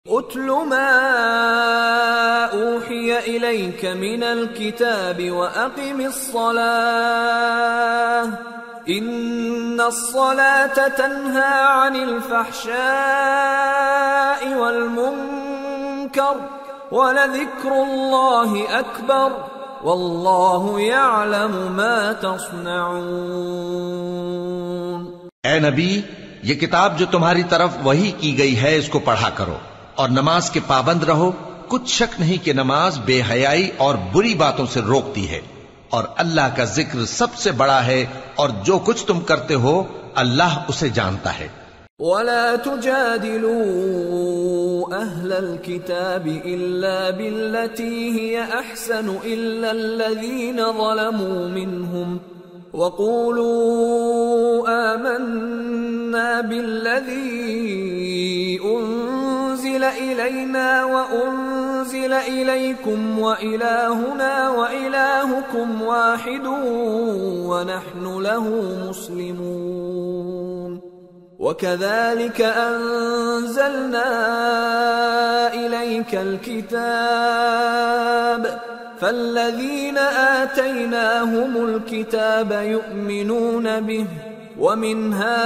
اتل ما اوحی الیک من الکتاب واقم الصلاة ان الصلاة تنہی عن الفحشاء والمنکر ولذکر اللہ اکبر واللہ یعلم ما تصنعون۔ اے نبی، یہ کتاب جو تمہاری طرف وحی کی گئی ہے اس کو پڑھا کرو اور نماز کے پابند رہو۔ کچھ شک نہیں کہ نماز بے حیائی اور بری باتوں سے روکتی ہے، اور اللہ کا ذکر سب سے بڑا ہے، اور جو کچھ تم کرتے ہو اللہ اسے جانتا ہے۔ وَلَا تُجَادِلُوا أَهْلَ الْكِتَابِ إِلَّا بِالَّتِي هِيَ أَحْسَنُ إِلَّا الَّذِينَ ظَلَمُوا مِنْهُمْ وَقُولُوا آمَنَّا بِالَّذِي أُنزِلَ إِلَيْنَا وَأُنزِلَ إِلَيْكُمْ وَإِلَٰهُنَا وَإِلَٰهُكُمْ وَاحِدٌ وَنَحْنُ لَهُ مُسْلِمُونَ وَكَذَلِكَ أَنزَلْنَا إِلَيْكَ الْكِتَابَ فَالَّذِينَ آتَيْنَاهُمُ الْكِتَابَ يُؤْمِنُونَ بِهِ وَمِنْ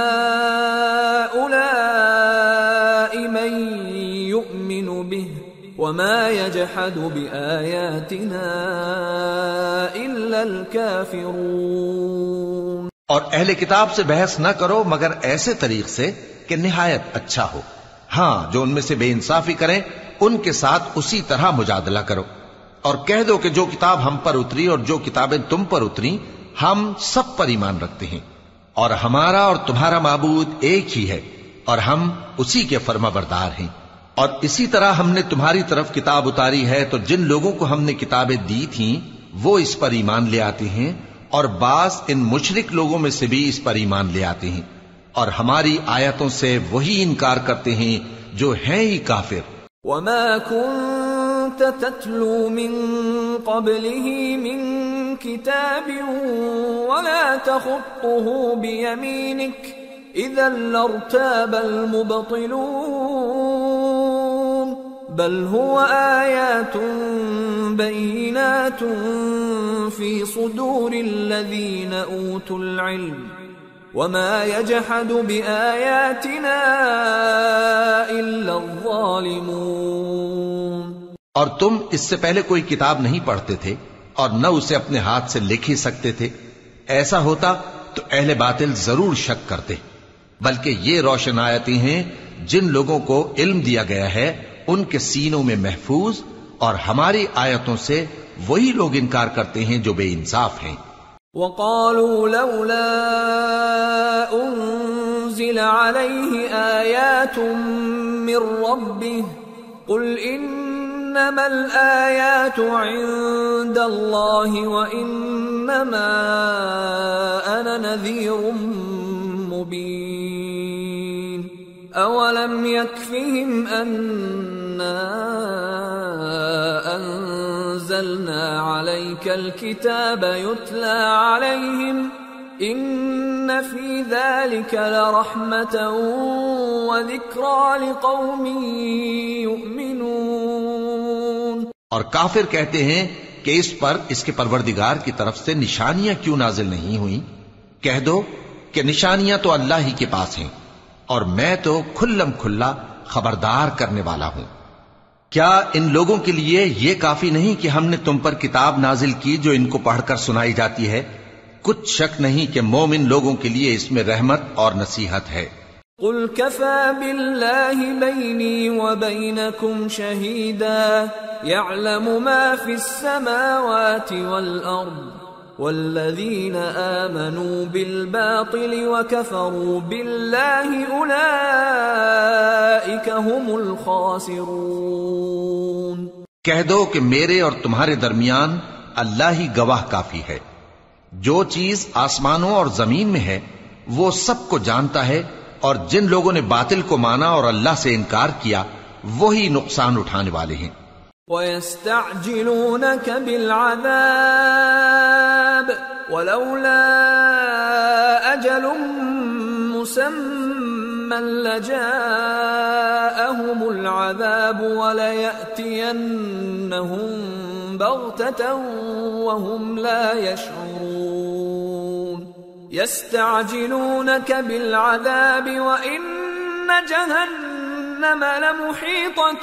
هَؤُلَاءِ مَن يُؤْمِنُ بِهِ وَمَا يَجْحَدُ بِآيَاتِنَا إِلَّا الْكَافِرُونَ۔ اور اہل کتاب سے بحث نہ کرو مگر ایسے طریق سے کہ نہایت اچھا ہو۔ ہاں، جو ان میں سے بے انصافی کریں ان کے ساتھ اسی طرح مجادلہ کرو، اور کہہ دو کہ جو کتاب ہم پر اتری اور جو کتابیں تم پر اتری ہم سب پر ایمان رکھتے ہیں، اور ہمارا اور تمہارا معبود ایک ہی ہے، اور ہم اسی کے فرما بردار ہیں۔ اور اسی طرح ہم نے تمہاری طرف کتاب اتاری ہے تو جن لوگوں کو ہم نے کتابیں دی تھیں وہ اس پر ایمان لے آتے ہیں، اور بعض ان مشرک لوگوں میں سے بھی اس پر ایمان لے آتے ہیں، اور ہماری آیتوں سے وہی انکار کرتے ہیں جو ہیں ہی کافر۔ وَمَا كُنْتَ تَتْلُو مِن قَبْلِهِ مِن كِتَابٍ وَلَا تَخُطُّهُ بِيَمِينِكَ إِذًا لَّارْتَابَ الْمُبْطِلُونَ بَلْ هُوَ آيَاتٌ بَيِّنَاتٌ فِي صُدُورِ الَّذِينَ أُوتُوا الْعِلْمَ وَمَا يَجْحَدُ بِآيَاتِنَا إِلَّا الظَّالِمُونَ۔ اور تم اس سے پہلے کوئی کتاب نہیں پڑھتے تھے اور نہ اسے اپنے ہاتھ سے لکھ ہی سکتے تھے، ایسا ہوتا تو اہل باطل ضرور شک کرتے، بلکہ یہ روشن آیتیں ہیں جن لوگوں کو علم دیا گیا ہے ان کے سینوں میں محفوظ، اور ہماری آیتوں سے وہی لوگ انکار کرتے ہیں جو بے انصاف ہیں۔ وَقَالُوا لَوْلَا أُنزِلَ عَلَيْهِ آيَاتٌ مِّن رَّبِّهِ قُلْ إِنَّمَا الْآيَاتُ عِندَ اللَّهِ وَإِنَّمَا أَنَا نَذِيرٌ مُّبِينٌ أَوَلَمْ يَكْفِهِمْ أَنَّا أَنزَلْنَا عَلَيْكَ الْكِتَابَ يُتْلَى عَلَيْهِمْ إِنَّ فِي ذَلِكَ لَرَحْمَةً وَذِكْرَى لِقَوْمٍ يُؤْمِنُونَ۔ اور کافر کہتے ہیں کہ اس پر اس کے پروردگار کی طرف سے نشانیاں کیوں نازل نہیں ہوئیں؟ کہہ دو کہ نشانیاں تو اللہ ہی کے پاس ہیں، اور میں تو کھلم کھلا خبردار کرنے والا ہوں۔ کیا ان لوگوں کے لیے یہ کافی نہیں کہ ہم نے تم پر کتاب نازل کی جو ان کو پڑھ کر سنائی جاتی ہے؟ کچھ شک نہیں کہ مومن لوگوں کے لیے اس میں رحمت اور نصیحت ہے۔ قل كفى بالله بيني وبينكم شهيدا يعلم ما في السماوات والأرض والذين آمنوا بالباطل وكفروا بالله أولئك هم الخاسرون۔ کہہ دو کہ میرے اور تمہارے درمیان اللہ ہی گواہ کافی ہے، جو چیز آسمانوں اور زمین میں ہے وہ سب کو جانتا ہے، اور جن لوگوں نے باطل کو مانا اور اللہ سے انکار کیا وہی نقصان اٹھانے والے ہیں۔ وَيَسْتَعْجِلُونَكَ بِالْعَذَابِ وَلَوْلَا أَجَلٌ مُّسَمًّى لجاءهم العذاب وليأتينهم بغتة وهم لا يشعرون يستعجلونك بالعذاب وإن جهنم لمحيطة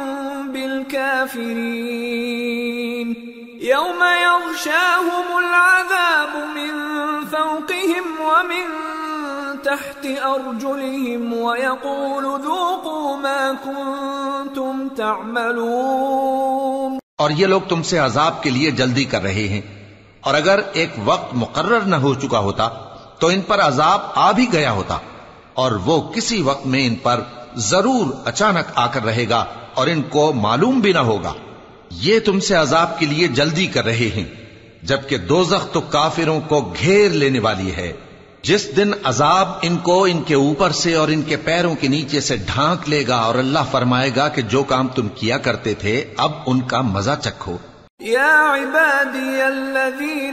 بالكافرين يوم يغشاهم العذاب من فوقهم ومن تحت أرجلهم ويقول ذوقوا ما كنتم تعملون. اور یہ لوگ تم سے عذاب کے لیے جلدی کر رہے ہیں، اور اگر ایک وقت مقرر نہ ہو چکا ہوتا تو ان پر عذاب آ بھی گیا ہوتا، اور وہ کسی وقت میں ان پر ضرور اچانک آ کر رہے گا اور ان کو معلوم بھی نہ ہوگا. یہ تم سے عذاب کے لیے جلدی کر رہے ہیں، جبکہ دوزخ تو کافروں کو گھیر لینے والی ہے. جس دن عذاب ان کو ان کے اوپر سے اور ان کے پیروں کے نیچے سے ڈھانک لے گا، اور اللہ فرمائے گا کہ جو کام تم کیا کرتے تھے اب ان کا مزہ چکھو. یا عبادی الذین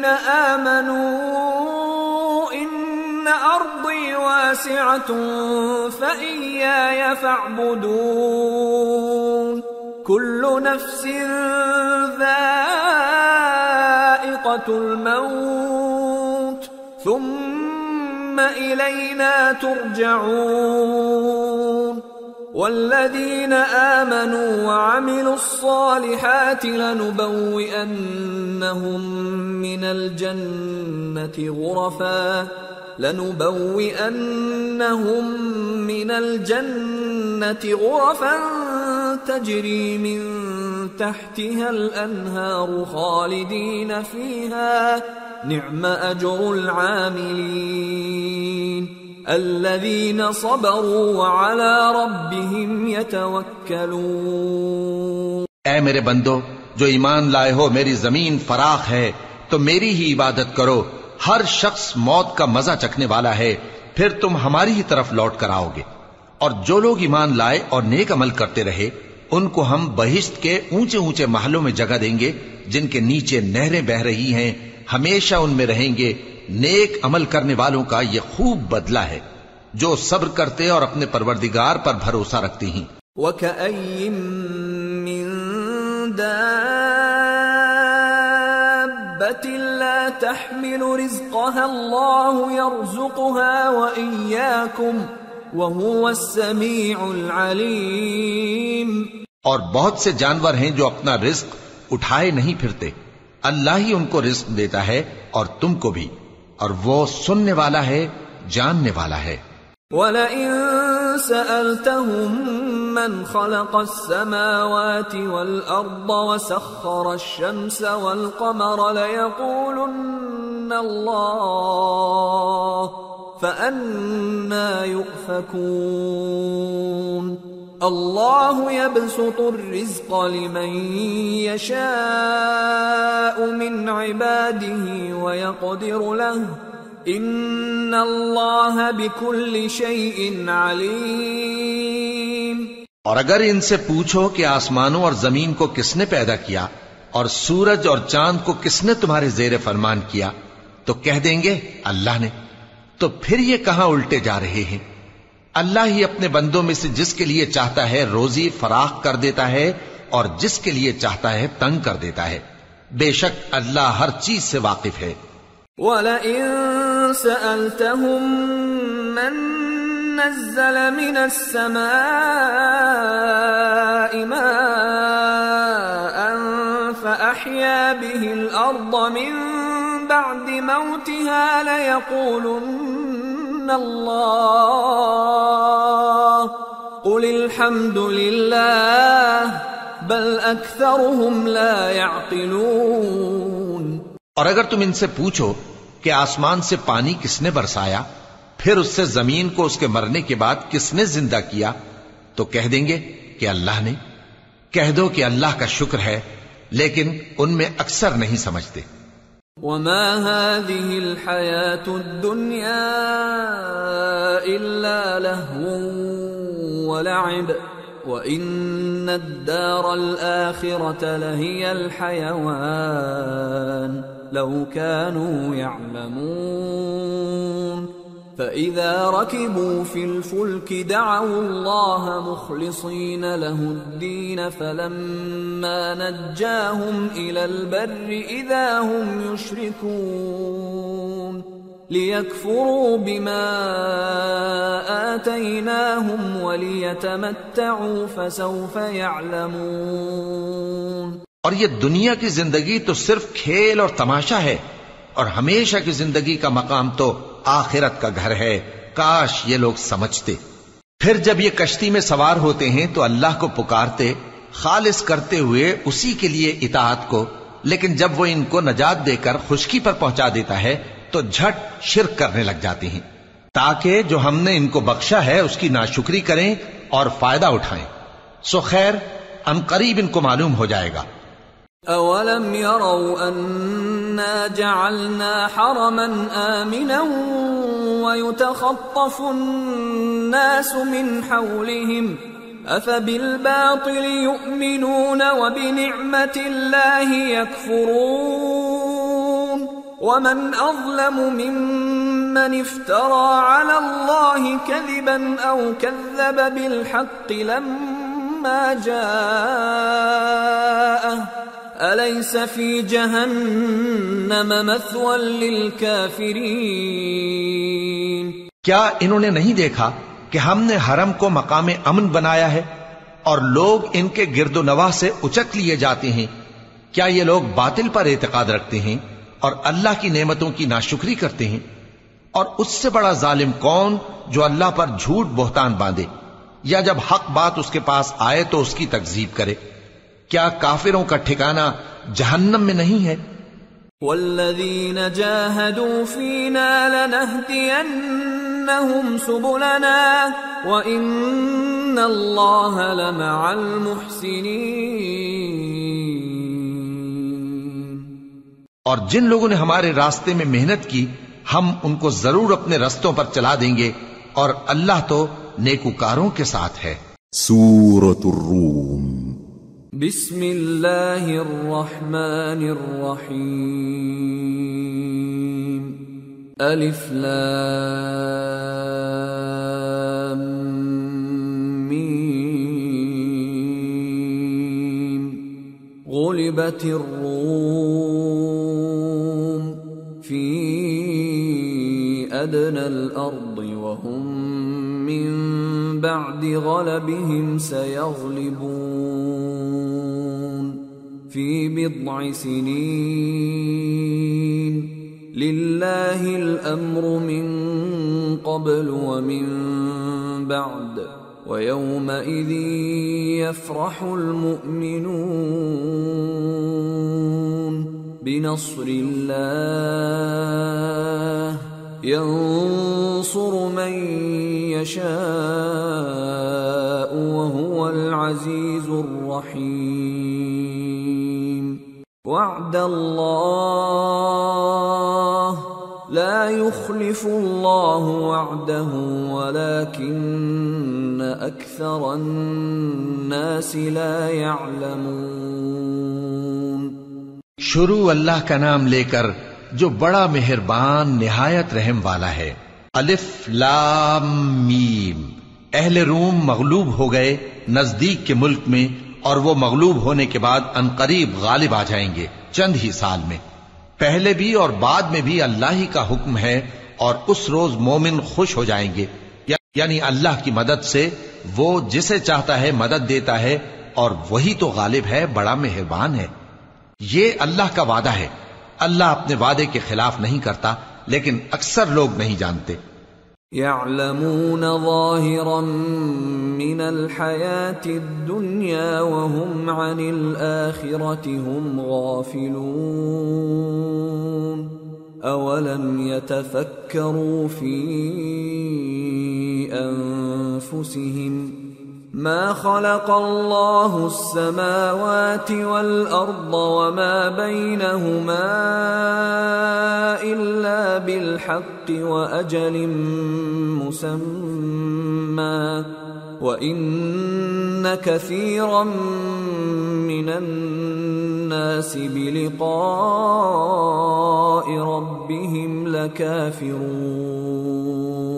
آمنوا ان ارضی واسعة فإیای فاعبدون كل نفس ذائقة الموت ثم إلينا ترجعون والذين آمنوا وعملوا الصالحات لنبوئنهم من الجنة غرفا تجري من تحتها الأنهار خالدين فيها نعم أجر العاملين الذين صبروا وعلى ربهم يتوكلون. اے میرے بندو جو ایمان لائے ہو، میری زمین فراخ ہے تو میری ہی عبادت کرو. ہر شخص موت کا مزہ چکھنے والا ہے، پھر تم ہماری ہی طرف لوٹ کر آؤ گے. اور جو لوگ ایمان لائے اور نیک عمل کرتے رہے ان کو ہم بہشت کے اونچے اونچے محلوں میں جگہ دیں گے جن کے نیچے نہریں بہ رہی ہیں، ہمیشہ ان میں رہیں گے. نیک عمل کرنے والوں کا یہ خوب بدلہ ہے جو صبر کرتے اور اپنے پروردگار پر بھروسہ رکھتی ہیں. وَكَأَيٍّ مِّن دَابَّةٍ لَّا تَحْمِلُ رِزْقَهَا اللَّهُ يَرْزُقُهَا وَإِيَّاكُمْ وَهُوَ السَّمِيعُ الْعَلِيمُ. اور بہت سے جانور ہیں جو اپنا رزق اٹھائے نہیں پھرتے، اللہ ہی ان کو رزق دیتا ہے اور تم کو بھی، اور وہ سننے والا ہے، جاننے والا ہے. وَلَئِن سَأَلْتَهُم مَّنْ خَلَقَ السَّمَاوَاتِ وَالْأَرْضَ وَسَخَّرَ الشَّمْسَ وَالْقَمَرَ لَيَقُولُنَّ اللَّهُ فَأَنَّى يُؤْفَكُونَ. اللہ يبسط الرزق لمن يشاء من عباده ويقدر له ان اللہ بكل شيء علیم. اور اگر ان سے پوچھو کہ آسمانوں اور زمین کو کس نے پیدا کیا اور سورج اور چاند کو کس نے تمہارے زیر فرمان کیا تو کہہ دیں گے اللہ نے. تو پھر یہ کہاں الٹے جا رہے ہیں؟ اللہ ہی اپنے بندوں میں سے جس کے لیے چاہتا ہے روزی فراخ کر دیتا ہے اور جس کے لیے چاہتا ہے تنگ کر دیتا ہے. بے شک اللہ ہر چیز سے واقف ہے. وَلَئِن سَأَلْتَهُم مَّن نَّزَّلَ مِنَ السَّمَاءِ مَاءً فَأَحْيَا بِهِ الْأَرْضَ مِن بَعْدِ مَوْتِهَا لَيَقُولُنَّ اللہ قل الحمد للہ بل اکثرهم لا يعقلون. اور اگر تم ان سے پوچھو کہ آسمان سے پانی کس نے برسایا پھر اس سے زمین کو اس کے مرنے کے بعد کس نے زندہ کیا تو کہہ دیں گے کہ اللہ نے. کہہ دو کہ اللہ کا شکر ہے لیکن ان میں اکثر نہیں سمجھتے. وما هذه الحياة الدنيا إلا لهو ولعب وإن الدار الآخرة لهي الحيوان لو كانوا يعلمون. فإذا ركبوا في الفلك دعوا الله مخلصين له الدين فلما نجاهم إلى البر إذا هم يشركون ليكفروا بما آتيناهم وليتمتعوا فسوف يعلمون. اور یہ دنیا کی زندگی تو صرف کھیل اور تماشا ہے، اور ہمیشہ کی زندگی کا مقام تو آخرت کا گھر ہے. کاش یہ لوگ سمجھتے. پھر جب یہ کشتی میں سوار ہوتے ہیں تو اللہ کو پکارتے، خالص کرتے ہوئے اسی کے لیے اطاعت کو، لیکن جب وہ ان کو نجات دے کر خشکی پر پہنچا دیتا ہے تو جھٹ شرک کرنے لگ جاتے ہیں، تاکہ جو ہم نے ان کو بخشا ہے اس کی ناشکری کریں اور فائدہ اٹھائیں. سو خیر ان قریب ان کو معلوم ہو جائے گا. اولم يروا انا جعلنا حرما آمنا ويتخطف الناس من حولهم افبالباطل يؤمنون وبنعمة الله يكفرون ومن اظلم ممن افترى على الله كذبا او كذب بالحق لما جاءه أليس في جهنم مثوى للكافرين. کیا انہوں نے نہیں دیکھا کہ ہم نے حرم کو مقام امن بنایا ہے اور لوگ ان کے گرد و نواح سے اچک لیے جاتے ہیں؟ کیا یہ لوگ باطل پر اعتقاد رکھتے ہیں اور اللہ کی نعمتوں کی ناشکری کرتے ہیں؟ اور اس سے بڑا ظالم کون جو اللہ پر جھوٹ بہتان باندھے یا جب حق بات اس کے پاس آئے تو اس کی تکذیب کرے. کیا کافروں کا ٹھکانہ جہنم میں نہیں ہے؟ والذین جاہدوا فینا لنہدینہم سبلنا وإن اللہ لمع المحسنین. اور جن لوگوں نے ہمارے راستے میں محنت کی ہم ان کو ضرور اپنے رستوں پر چلا دیں گے، اور اللہ تو نیکوکاروں کے ساتھ ہے. سورة الروم. بسم اللہ الرحمن الرحیم. الف لام میم. غلبت الروم فی ادنى الارض وهم من بعد غلبهم سيغلبون في بضع سنين لله الأمر من قبل ومن بعد ويومئذ يفرح المؤمنون بنصر الله ينصر من يشاء وهو العزيز الرحيم. وعد الله لا يخلف الله وعده ولكن أكثر الناس لا يعلمون. شروع اللہ کا نام لے کر جو بڑا مہربان نہایت رحم والا ہے. الف لام میم. اہل روم مغلوب ہو گئے نزدیک کے ملک میں، اور وہ مغلوب ہونے کے بعد عنقریب غالب آ جائیں گے چند ہی سال میں. پہلے بھی اور بعد میں بھی اللہ ہی کا حکم ہے، اور اس روز مومن خوش ہو جائیں گے. یعنی اللہ کی مدد سے وہ جسے چاہتا ہے مدد دیتا ہے، اور وہی تو غالب ہے، بڑا مہربان ہے. یہ اللہ کا وعدہ ہے. اللہ اپنے وعدے کے خلاف نہیں کرتا، لیکن اکثر لوگ نہیں جانتے. يعلمون ظاهرا من الحياة الدنيا وهم عن الآخرة هم غافلون. أولم يتفكروا في أنفسهم ما خلق الله السماوات والأرض وما بينهما إلا بالحق وأجل مسمى وإن كثيرا من الناس بلقاء ربهم لكافرون.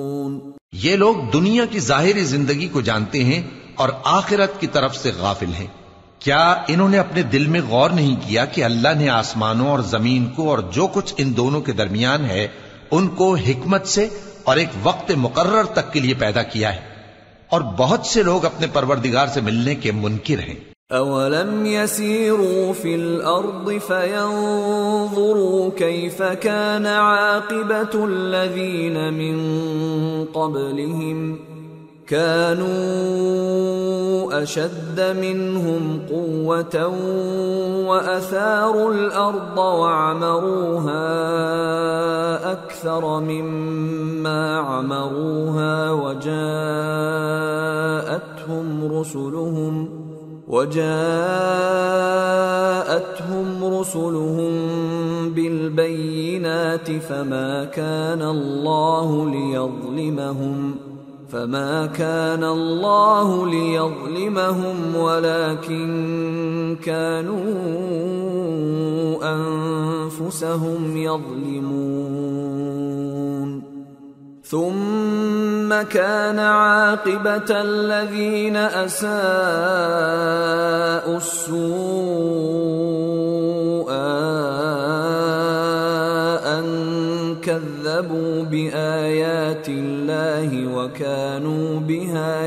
یہ لوگ دنیا کی ظاہری زندگی کو جانتے ہیں اور آخرت کی طرف سے غافل ہیں۔ کیا انہوں نے اپنے دل میں غور نہیں کیا کہ اللہ نے آسمانوں اور زمین کو اور جو کچھ ان دونوں کے درمیان ہے ان کو حکمت سے اور ایک وقت مقرر تک کے لیے پیدا کیا ہے، اور بہت سے لوگ اپنے پروردگار سے ملنے کے منکر ہیں۔ أَوَلَمْ يَسِيرُوا فِي الْأَرْضِ فَيَنظُرُوا كَيْفَ كَانَ عَاقِبَةُ الَّذِينَ مِن قَبْلِهِمْ كَانُوا أَشَدَّ مِنْهُمْ قُوَّةً وَأَثَارُوا الْأَرْضَ وَعَمَرُوهَا أَكْثَرَ مِمَّا عَمَرُوهَا وجاءتهم رسلهم بالبينات فما كان الله ليظلمهم ولكن كانوا أنفسهم يظلمون ثم كان عاقبة الذين أساءوا السوء أن كذبوا بآيات الله وكانوا بها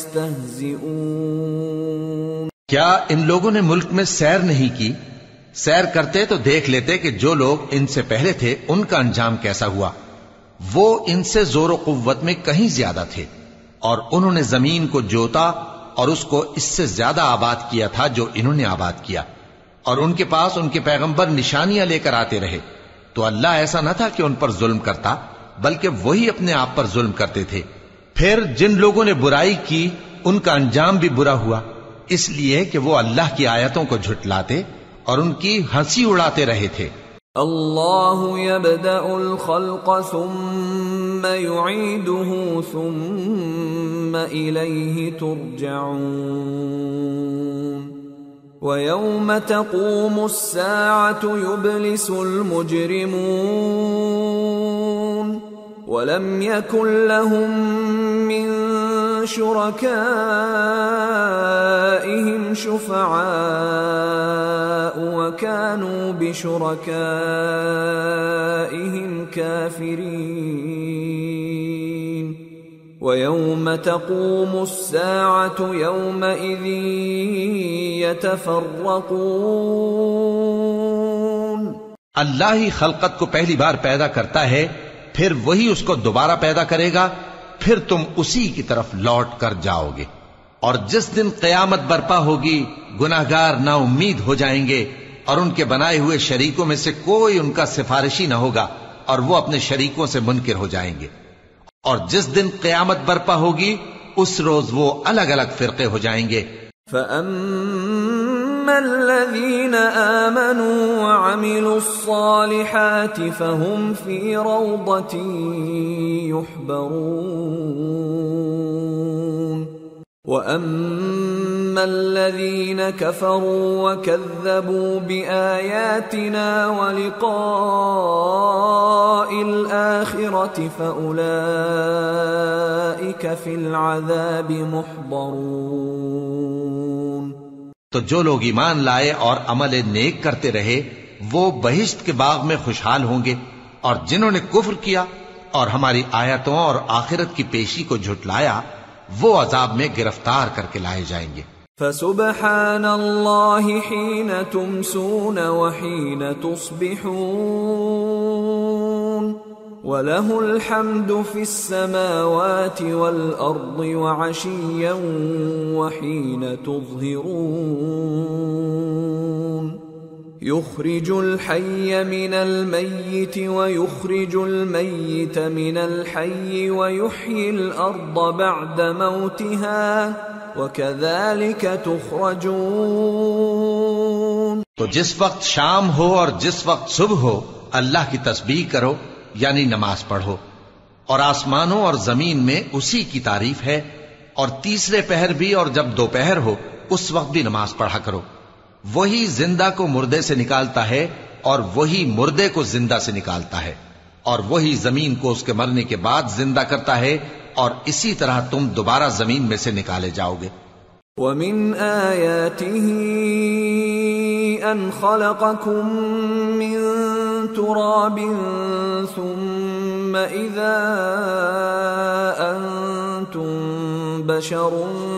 يستهزئون۔ کیا ان لوگوں نے ملک میں سیر نہیں کی؟ سیر کرتے تو دیکھ لیتے کہ جو لوگ ان سے پہلے تھے ان کا انجام کیسا ہوا۔ وہ ان سے زور و قوت میں کہیں زیادہ تھے، اور انہوں نے زمین کو جوتا اور اس کو اس سے زیادہ آباد کیا تھا جو انہوں نے آباد کیا، اور ان کے پاس ان کے پیغمبر نشانیاں لے کر آتے رہے، تو اللہ ایسا نہ تھا کہ ان پر ظلم کرتا، بلکہ وہی اپنے آپ پر ظلم کرتے تھے۔ پھر جن لوگوں نے برائی کی ان کا انجام بھی برا ہوا، اس لیے کہ وہ اللہ کی آیتوں کو جھٹلاتے اور ان کی ہنسی اڑاتے رہے تھے۔ اللہ يبدأ الخلق ثم يعيده ثم إليه ترجعون ويوم تقوم الساعة يبلس المجرمون ولم يكن لهم من شركائهم شفعاء وكانوا بشركائهم كافرين ويوم تقوم الساعة يومئذ يتفرقون۔ اللہ ہی خلقت کو پہلی بار پیدا کرتا ہے، پھر وہی اس کو دوبارہ پیدا کرے گا، پھر تم اسی کی طرف لوٹ کر جاؤ گے۔ اور جس دن قیامت برپا ہوگی گناہگار نا امید ہو جائیں گے، اور ان کے بنائے ہوئے شریکوں میں سے کوئی ان کا سفارشی نہ ہوگا، اور وہ اپنے شریکوں سے منکر ہو جائیں گے۔ اور جس دن قیامت برپا ہوگی اس روز وہ الگ الگ فرقے ہو جائیں گے۔ فَأَمَّا الَّذِينَ آمَنُوا وَعَمِلُوا الصَّالِحَاتِ فَهُمْ فِي رَوْضَةٍ يُحْبَرُونَ وَأَمَّا الَّذِينَ كَفَرُوا وَكَذَّبُوا بِآيَاتِنَا وَلِقَاءِ الْآخِرَةِ فَأُولَئِكَ فِي الْعَذَابِ مُحْضَرُونَ۔ تو جو لوگ ایمان لائے اور عمل نیک کرتے رہے وہ بہشت کے باغ میں خوشحال ہوں گے، اور جنہوں نے کفر کیا اور ہماری آیتوں اور آخرت کی پیشی کو جھٹلایا وہ عذاب میں گرفتار کر کے لائے جائیں گے۔ فسبحان اللہ حین تمسون وحین تصبحون وَلَهُ الْحَمْدُ فِي السَّمَاوَاتِ وَالْأَرْضِ وَعَشِيًّا وَحِينَ تُظْهِرُونَ يُخْرِجُ الْحَيَّ مِنَ الْمَيِّتِ وَيُخْرِجُ الْمَيِّتَ مِنَ الْحَيِّ وَيُحْيِي الْأَرْضَ بَعْدَ مَوْتِهَا وَكَذَلِكَ تُخْرَجُونَ۔ تو جس وقت شام ہو اور جس وقت صبح ہو اللہ کی تسبیح کرو، یعنی نماز پڑھو، اور آسمانوں اور زمین میں اسی کی تعریف ہے، اور تیسرے پہر بھی اور جب دوپہر ہو اس وقت بھی نماز پڑھا کرو۔ وہی زندہ کو مردے سے نکالتا ہے اور وہی مردے کو زندہ سے نکالتا ہے، اور وہی زمین کو اس کے مرنے کے بعد زندہ کرتا ہے اور اسی طرح تم دوبارہ زمین میں سے نکالے جاؤ گے۔ وَمِنْ آيَاتِهِ أَنْ خَلَقَكُم مِّن تُرَابٍ ثُمَّ إِذَا أَنْتُمْ بَشَرٌ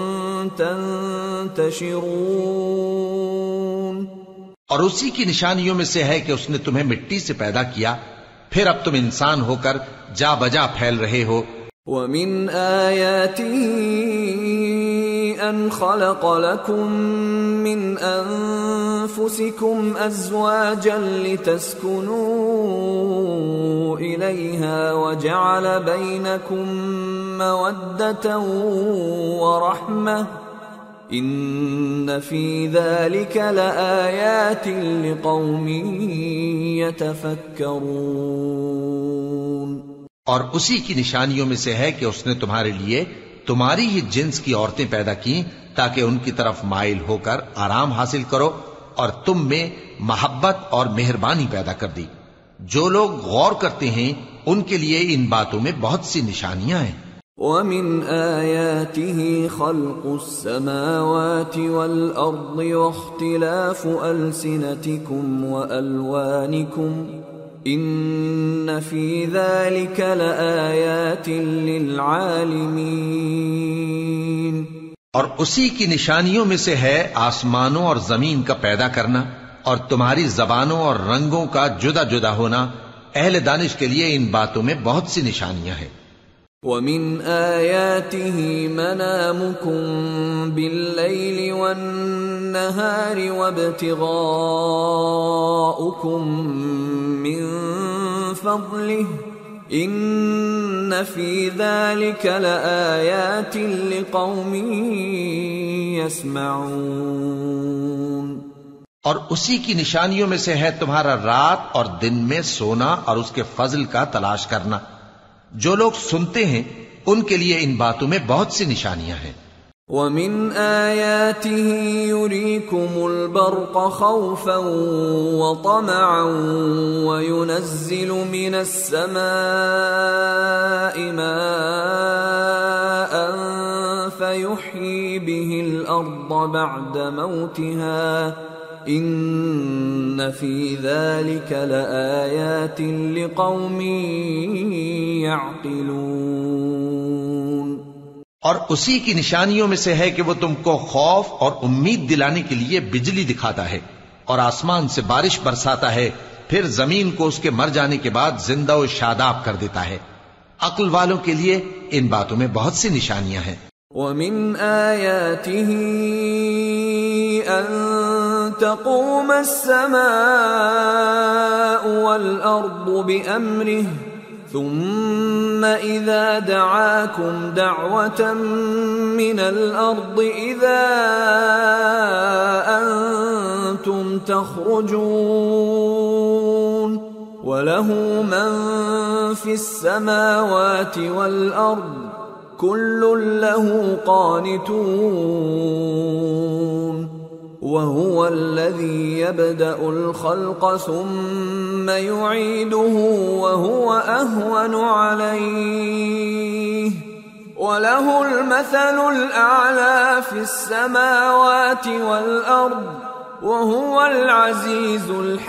تَنْتَشِرُونَ۔ اور اسی کی نشانیوں میں سے ہے کہ اس نے تمہیں مٹی سے پیدا کیا، پھر اب تم انسان ہو کر جا بجا پھیل رہے ہو۔ وَمِنْ آيَاتِهِ أَنْ خَلَقَ لَكُم مِّنْ أَنفُسِكُمْ أَزْوَاجًا لِتَسْكُنُوا إِلَيْهَا وَجَعَلَ بَيْنَكُم مَّوَدَّةً وَرَحْمَةً إِنَّ فِي ذَلِكَ لَآيَاتٍ لِقَوْمٍ يَتَفَكَّرُونَ۔ اور اسی کی نشانیوں میں سے ہے کہ اس نے تمہارے لیے تمہاری ہی جنس کی عورتیں پیدا کی تاکہ ان کی طرف مائل ہو کر آرام حاصل کرو، اور تم میں محبت اور مہربانی پیدا کر دی۔ جو لوگ غور کرتے ہیں ان کے لیے ان باتوں میں بہت سی نشانیاں ہیں۔ وَمِنْ آيَاتِهِ خَلْقُ السَّمَاوَاتِ وَالْأَرْضِ وَاخْتِلَافُ أَلْسِنَتِكُمْ وَأَلْوَانِكُمْ إِنَّ فِي ذَلِكَ لَآيَاتٍ لِلْعَالِمِينَ۔ اور اسی کی نشانیوں میں سے ہے آسمانوں اور زمین کا پیدا کرنا اور تمہاری زبانوں اور رنگوں کا جدا جدا ہونا، اہل دانش کے لیے ان باتوں میں بہت سی نشانیاں ہیں۔ وَمِنْ آيَاتِهِ مَنَامُكُمْ بِاللَّيْلِ وَالنَّهَارِ وَابْتِغَاؤُكُمْ مِنْ فَضْلِهِ إِنَّ فِي ذَلِكَ لَآيَاتٍ لِقَوْمٍ يَسْمَعُونَ۔ اور اسی کی نشانیوں میں سے ہے تمہارا رات اور دن میں سونا اور اس کے فضل کا تلاش کرنا۔ جو لوگ سنتے ہیں ان کے لیے ان باتوں میں بہت سی نشانیاں ہیں۔ وَمِنْ آيَاتِهِ يُرِيكُمُ الْبَرْقَ خَوْفًا وَطَمَعًا وَيُنَزِّلُ مِنَ السَّمَاءِ مَاءً فَيُحْيِي بِهِ الْأَرْضَ بَعْدَ مَوْتِهَا إِنَّ فِي ذَلِكَ لَآيَاتٍ لِقَوْمٍ يَعْقِلُونَ۔ اور اسی کی نشانیوں میں سے ہے کہ وہ تم کو خوف اور امید دلانے کے لیے بجلی دکھاتا ہے اور آسمان سے بارش برساتا ہے، پھر زمین کو اس کے مر جانے کے بعد زندہ و شاداب کر دیتا ہے۔ عقل والوں کے لیے ان باتوں میں بہت سی نشانیاں ہیں۔ وَمِنْ آيَاتِهِ أَن تَقُومَ السَّمَاءُ وَالْأَرْضُ بِأَمْرِهِ ثُمَّ إِذَا دَعَاكُمْ دَعْوَةً مِّنَ الْأَرْضِ إِذَا أَنْتُمْ تَخْرُجُونَ وَلَهُ مَنْ فِي السَّمَاوَاتِ وَالْأَرْضِ كُلٌّ لَهُ قَانِتُونَ وَهُوَ الَّذِي يَبْدَأُ الْخَلْقَ ثُمَّ يُعِيدُهُ وَهُوَ أَهْوَنُ عَلَيْهِ وَلَهُ الْمَثَلُ الْأَعْلَى فِي السَّمَاوَاتِ وَالْأَرْضِ وَهُوَ الْعَزِيزُ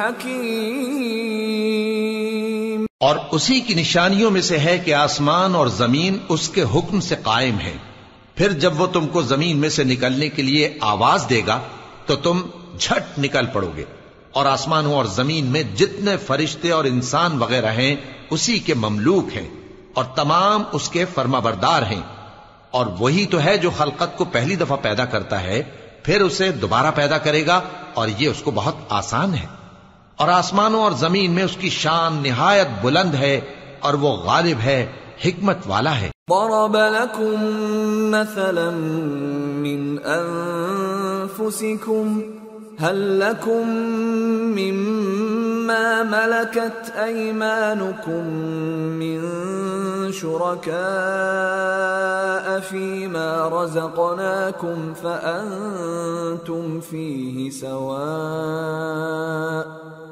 الْحَكِيمُ۔ اور اسی کی نشانیوں میں سے ہے کہ آسمان اور زمین اس کے حکم سے قائم ہے، پھر جب وہ تم کو زمین میں سے نکلنے کے لیے آواز دے گا تو تم جھٹ نکل پڑو گے، اور آسمانوں اور زمین میں جتنے فرشتے اور انسان وغیرہ ہیں اسی کے مملوک ہیں، اور تمام اس کے فرما بردار ہیں۔ اور وہی تو ہے جو خلقت کو پہلی دفعہ پیدا کرتا ہے، پھر اسے دوبارہ پیدا کرے گا، اور یہ اس کو بہت آسان ہے۔ اور آسمانوں اور زمین میں اس کی شان نہایت بلند ہے، اور وہ غالب ہے، حکمت والا ہے۔ ضرب لكم مثلا من أنفسكم هل لكم مما ملكت أيمانكم من شركاء فيما رزقناكم فأنتم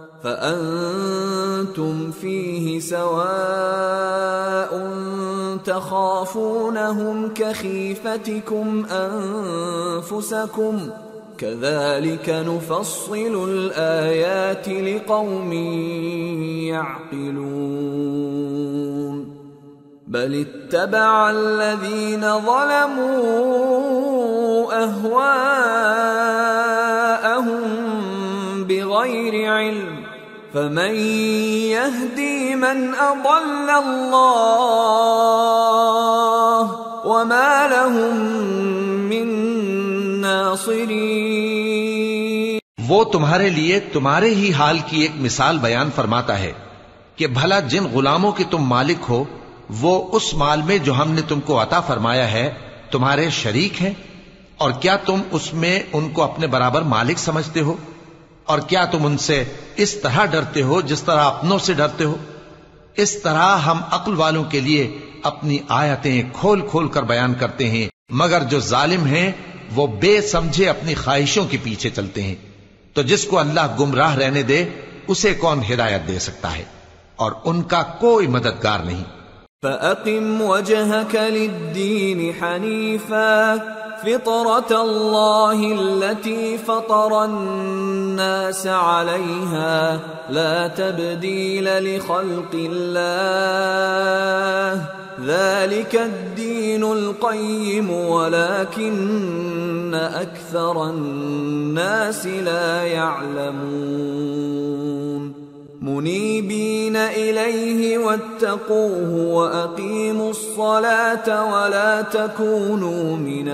فأنتم فيه سواء تخافونهم كخيفتكم أنفسكم كذلك نفصل الآيات لقوم يعقلون بل اتبع الذين ظلموا أهواءهم بغير علم فمن يهدي من أضل الله وما لهم من ناصرين۔ وہ تمہارے لیے تمہارے ہی حال کی ایک مثال بیان فرماتا ہے کہ بھلا جن غلاموں کے تم مالک ہو وہ اس مال میں جو ہم نے تم کو عطا فرمایا ہے تمہارے شریک ہیں، اور کیا تم اس میں ان کو اپنے برابر مالک سمجھتے ہو؟ اور کیا تم ان سے اس طرح ڈرتے ہو جس طرح اپنوں سے ڈرتے ہو؟ اس طرح ہم عقل والوں کے لیے اپنی آیتیں کھول کھول کر بیان کرتے ہیں، مگر جو ظالم ہیں وہ بے سمجھے اپنی خواہشوں کے پیچھے چلتے ہیں، تو جس کو اللہ گمراہ رہنے دے اسے کون ہدایت دے سکتا ہے، اور ان کا کوئی مددگار نہیں۔ فَأَقِمْ وَجْهَكَ لِلدِّينِ حَنِيفًا فِطْرَةَ اللَّهِ الَّتِي فَطَرَ النَّاسَ عَلَيْهَا لَا تَبْدِيلَ لِخَلْقِ اللَّهِ ذَلِكَ الدِّينُ الْقَيِّمُ وَلَكِنَّ أَكْثَرَ النَّاسِ لَا يَعْلَمُونَ منيبين إليه واتقوه وأقيموا الصلاة ولا تكونوا من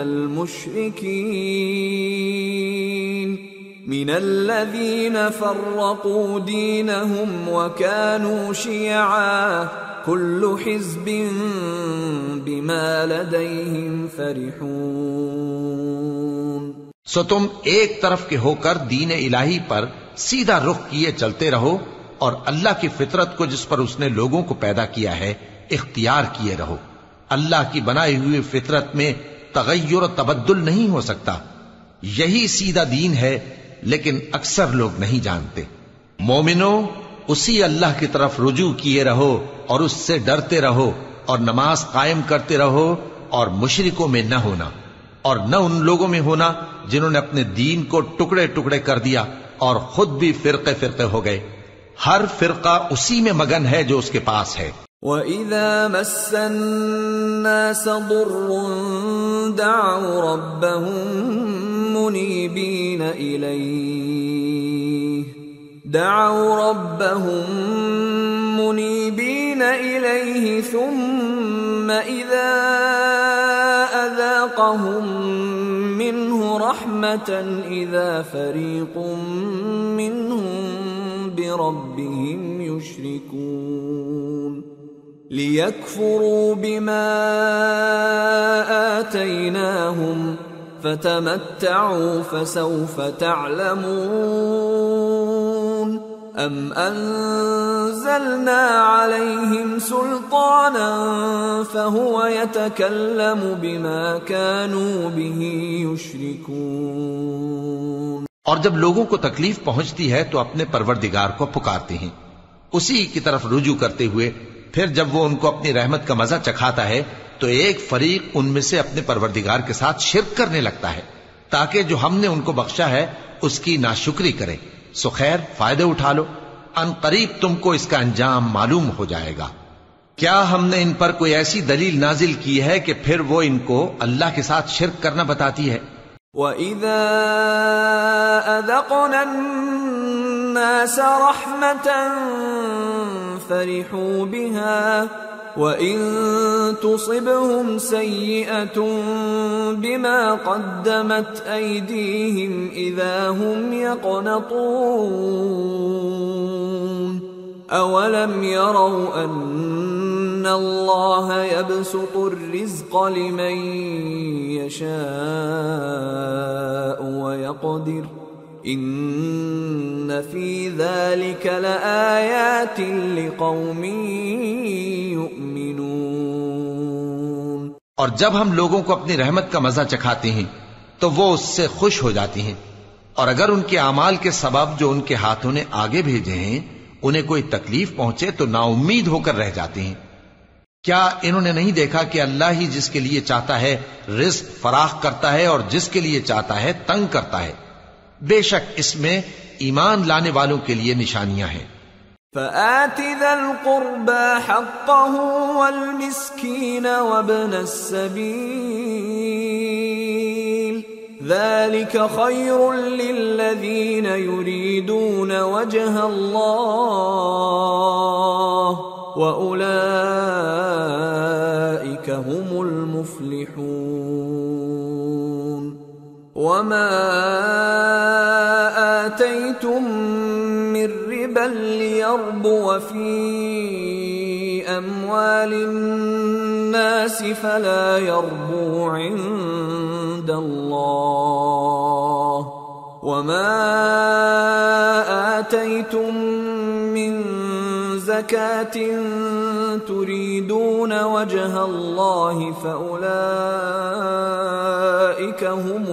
المشركين من الذين فرقوا دينهم وكانوا شيعا كل حزب بما لديهم فرحون۔ سو تم ایک طرف کے ہو کر دین الہی پر سیدھا رخ کیے چلتے رہو، اور اللہ کی فطرت کو جس پر اس نے لوگوں کو پیدا کیا ہے اختیار کیے رہو۔ اللہ کی بنائی ہوئی فطرت میں تغیر و تبدل نہیں ہو سکتا، یہی سیدھا دین ہے، لیکن اکثر لوگ نہیں جانتے۔ مومنو، اسی اللہ کی طرف رجوع کیے رہو اور اس سے ڈرتے رہو، اور نماز قائم کرتے رہو، اور مشرکوں میں نہ ہونا، اور نہ ان لوگوں میں ہونا جنہوں نے اپنے دین کو ٹکڑے ٹکڑے کر دیا اور خود بھی فرقے فرقے ہو گئے۔ ہر فرقہ اسی میں مگن ہے جو اس کے پاس ہے۔ وَإِذَا مَسَّ النَّاسَ ضُرٌّ دَعَوْا رَبَّهُم مُنِيبِينَ إِلَيْهِ ثُمَّ إِذَا أَذَاقَهُم مِّنْهُ رَحْمَةً إِذَا فَرِيقٌ مِّنْهُم بربهم يشركون ليكفروا بما آتيناهم فتمتعوا فسوف تعلمون أم أنزلنا عليهم سلطانا فهو يتكلم بما كانوا به يشركون۔ اور جب لوگوں کو تکلیف پہنچتی ہے تو اپنے پروردگار کو پکارتے ہیں، اسی کی طرف رجوع کرتے ہوئے، پھر جب وہ ان کو اپنی رحمت کا مزہ چکھاتا ہے تو ایک فریق ان میں سے اپنے پروردگار کے ساتھ شرک کرنے لگتا ہے تاکہ جو ہم نے ان کو بخشا ہے اس کی ناشکری کریں۔ سو خیر، فائدے اٹھا لو، ان قریب تم کو اس کا انجام معلوم ہو جائے گا۔ کیا ہم نے ان پر کوئی ایسی دلیل نازل کی ہے کہ پھر وہ ان کو اللہ کے ساتھ شرک کرنا بتاتی ہے؟ وَإِذَا أَذَقْنَا النَّاسَ رَحْمَةً فَرِحُوا بِهَا وَإِن تُصِبْهُمْ سَيِّئَةٌ بِمَا قَدَّمَتْ أَيْدِيهِمْ إِذَا هُمْ يَقْنَطُونَ أَوَلَمْ يَرَوْا أَنَّ اللَّهَ يَبْسُطُ الرِّزْقَ لِمَن يَشَاءُ وَيَقْدِرُ إِنَّ فِي ذَلِكَ لَآيَاتٍ لِقَوْمٍ يُؤْمِنُونَ۔ اور جب ہم لوگوں کو اپنی رحمت کا مزہ چکھاتے ہیں تو وہ اس سے خوش ہو جاتی ہیں، اور اگر ان کے اعمال کے سبب جو ان کے ہاتھوں نے آگے بھیجے ہیں انہیں کوئی تکلیف پہنچے تو نا امید ہو کر رہ جاتے ہیں۔ کیا انہوں نے نہیں دیکھا کہ اللہ ہی جس کے لیے چاہتا ہے رزق فراخ کرتا ہے اور جس کے لیے چاہتا ہے تنگ کرتا ہے؟ بے شک اس میں ایمان لانے والوں کے لیے نشانیاں ہیں۔ فآت ذا القربى حقه والمسكين وابن السبيل ذلك خير للذين يريدون وجه الله وأولئك هم المفلحون وما آتيتم من ربا ليربو في أموال الناس فلا يربو عند الله وما آتيتم من زكاة تريدون وجه الله فأولئك هم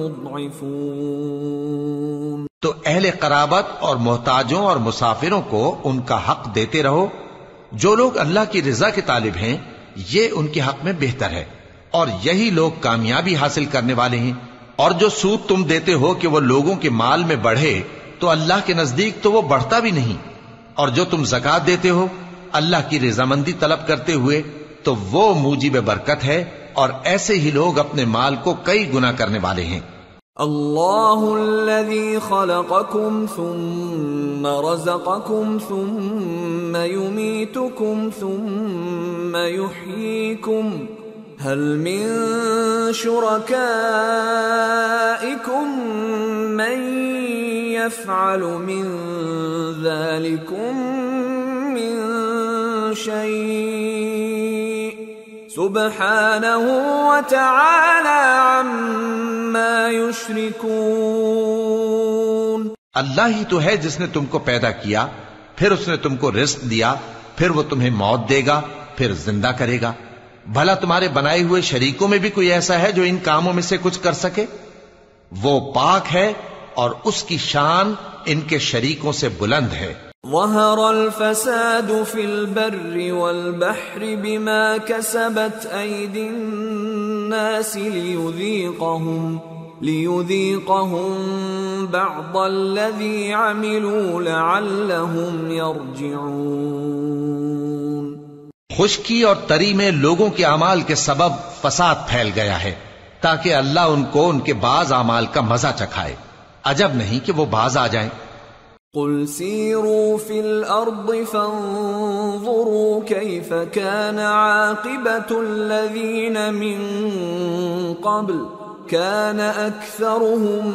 المضعفون۔ تو اہل قرابت اور محتاجوں اور مسافروں کو ان کا حق دیتے رہو۔ جو لوگ اللہ کی رضا کے طالب ہیں یہ ان کے حق میں بہتر ہے، اور یہی لوگ کامیابی حاصل کرنے والے ہیں۔ اور جو سود تم دیتے ہو کہ وہ لوگوں کے مال میں بڑھے تو اللہ کے نزدیک تو وہ بڑھتا بھی نہیں، اور جو تم زکوٰۃ دیتے ہو اللہ کی رضامندی طلب کرتے ہوئے تو وہ موجب برکت ہے، اور ایسے ہی لوگ اپنے مال کو کئی گنا کرنے والے ہیں۔ اللہ الذي خلقكم ثم رزقكم ثم يميتكم ثم يحييكم هل من شركائكم من يفعل من ذلكم من شيء سبحانه وتعالى عما يشركون۔ اللہ ہی تو ہے جس نے تم کو پیدا کیا، پھر اس نے تم کو رزق دیا، پھر وہ تمہیں موت دے گا، پھر زندہ کرے گا۔ بھلا تمہارے بنائے ہوئے شریکوں میں بھی کوئی ایسا ہے جو ان کاموں میں سے کچھ کر سکے؟ وہ پاک ہے اور اس کی شان ان کے شریکوں سے بلند ہے۔ ظهر الفساد في البر والبحر بما كسبت أيدي الناس ليذيقهم بعض الذي عملوا لعلهم يرجعون۔ خشکی اور تری میں لوگوں کے اعمال کے سبب فساد پھیل گیا ہے تاکہ اللہ ان کو ان کے بعض اعمال کا مزہ چکھائے۔ عجب نہیں کہ وہ باز آ جائیں۔ قل سیروا فی الارض فانظروا کیف کان عاقبۃ الذین من قبل کان اکثرهم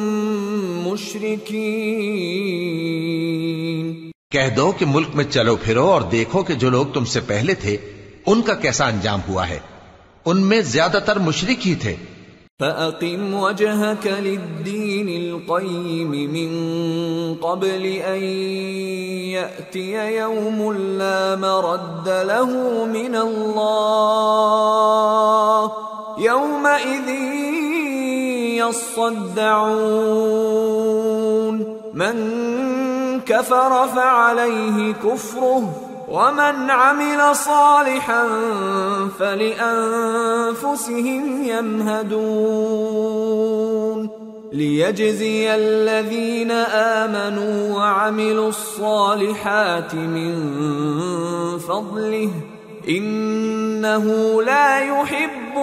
مشرکین۔ کہہ دو کہ ملک میں چلو پھرو اور دیکھو کہ جو لوگ تم سے پہلے تھے ان کا کیسا انجام ہوا ہے، ان میں زیادہ تر مشرک ہی تھے۔ فَأَقِمْ وَجْهَكَ لِلدِّينِ الْقَيِّمِ مِنْ قَبْلِ أَنْ يَأْتِيَ يَوْمٌ لَا مَرَدَّ لَهُ مِنَ اللَّهِ يَوْمَئِذٍ يَصَّدَّعُونَ مَنْ كَفَرَ فَعَلَيْهِ كُفْرُهُ وَمَنْ عَمِلَ صَالِحًا فَلِأَنفُسِهِمْ يَمْهَدُونَ لِيَجْزِيَ الَّذِينَ آمَنُوا وَعَمِلُوا الصَّالِحَاتِ مِنْ فَضْلِهِ إِنَّهُ لَا يُحِبُّ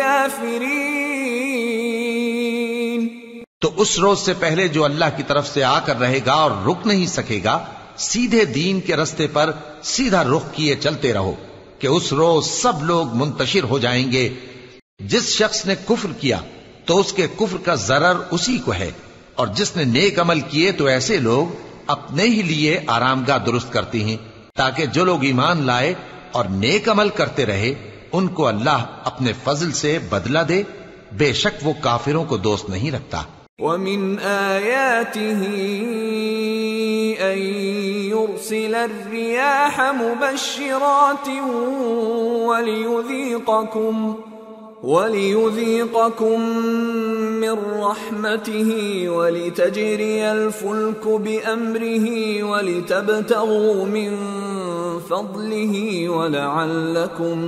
الْكَافِرِينَ۔ تو اس روز سے پہلے جو اللہ کی طرف سے آ کر رہے گا اور رک نہیں سکے گا، سیدھے دین کے رستے پر سیدھا رخ کیے چلتے رہو کہ اس روز سب لوگ منتشر ہو جائیں گے۔ جس شخص نے کفر کیا تو اس کے کفر کا ضرر اسی کو ہے، اور جس نے نیک عمل کیے تو ایسے لوگ اپنے ہی لیے آرام گاہ درست کرتے ہیں تاکہ جو لوگ ایمان لائے اور نیک عمل کرتے رہے ان کو اللہ اپنے فضل سے بدلہ دے۔ بے شک وہ کافروں کو دوست نہیں رکھتا۔ وَمِنْ آيَاتِهِ أَن يُرْسِلَ الرِّيَاحَ مُبَشِّرَاتٍ وَلِيُذِيقَكُم مِّن رَّحْمَتِهِ وَلِتَجْرِيَ الْفُلْكُ بِأَمْرِهِ وَلِتَبْتَغُوا مِن فضله ولعلكم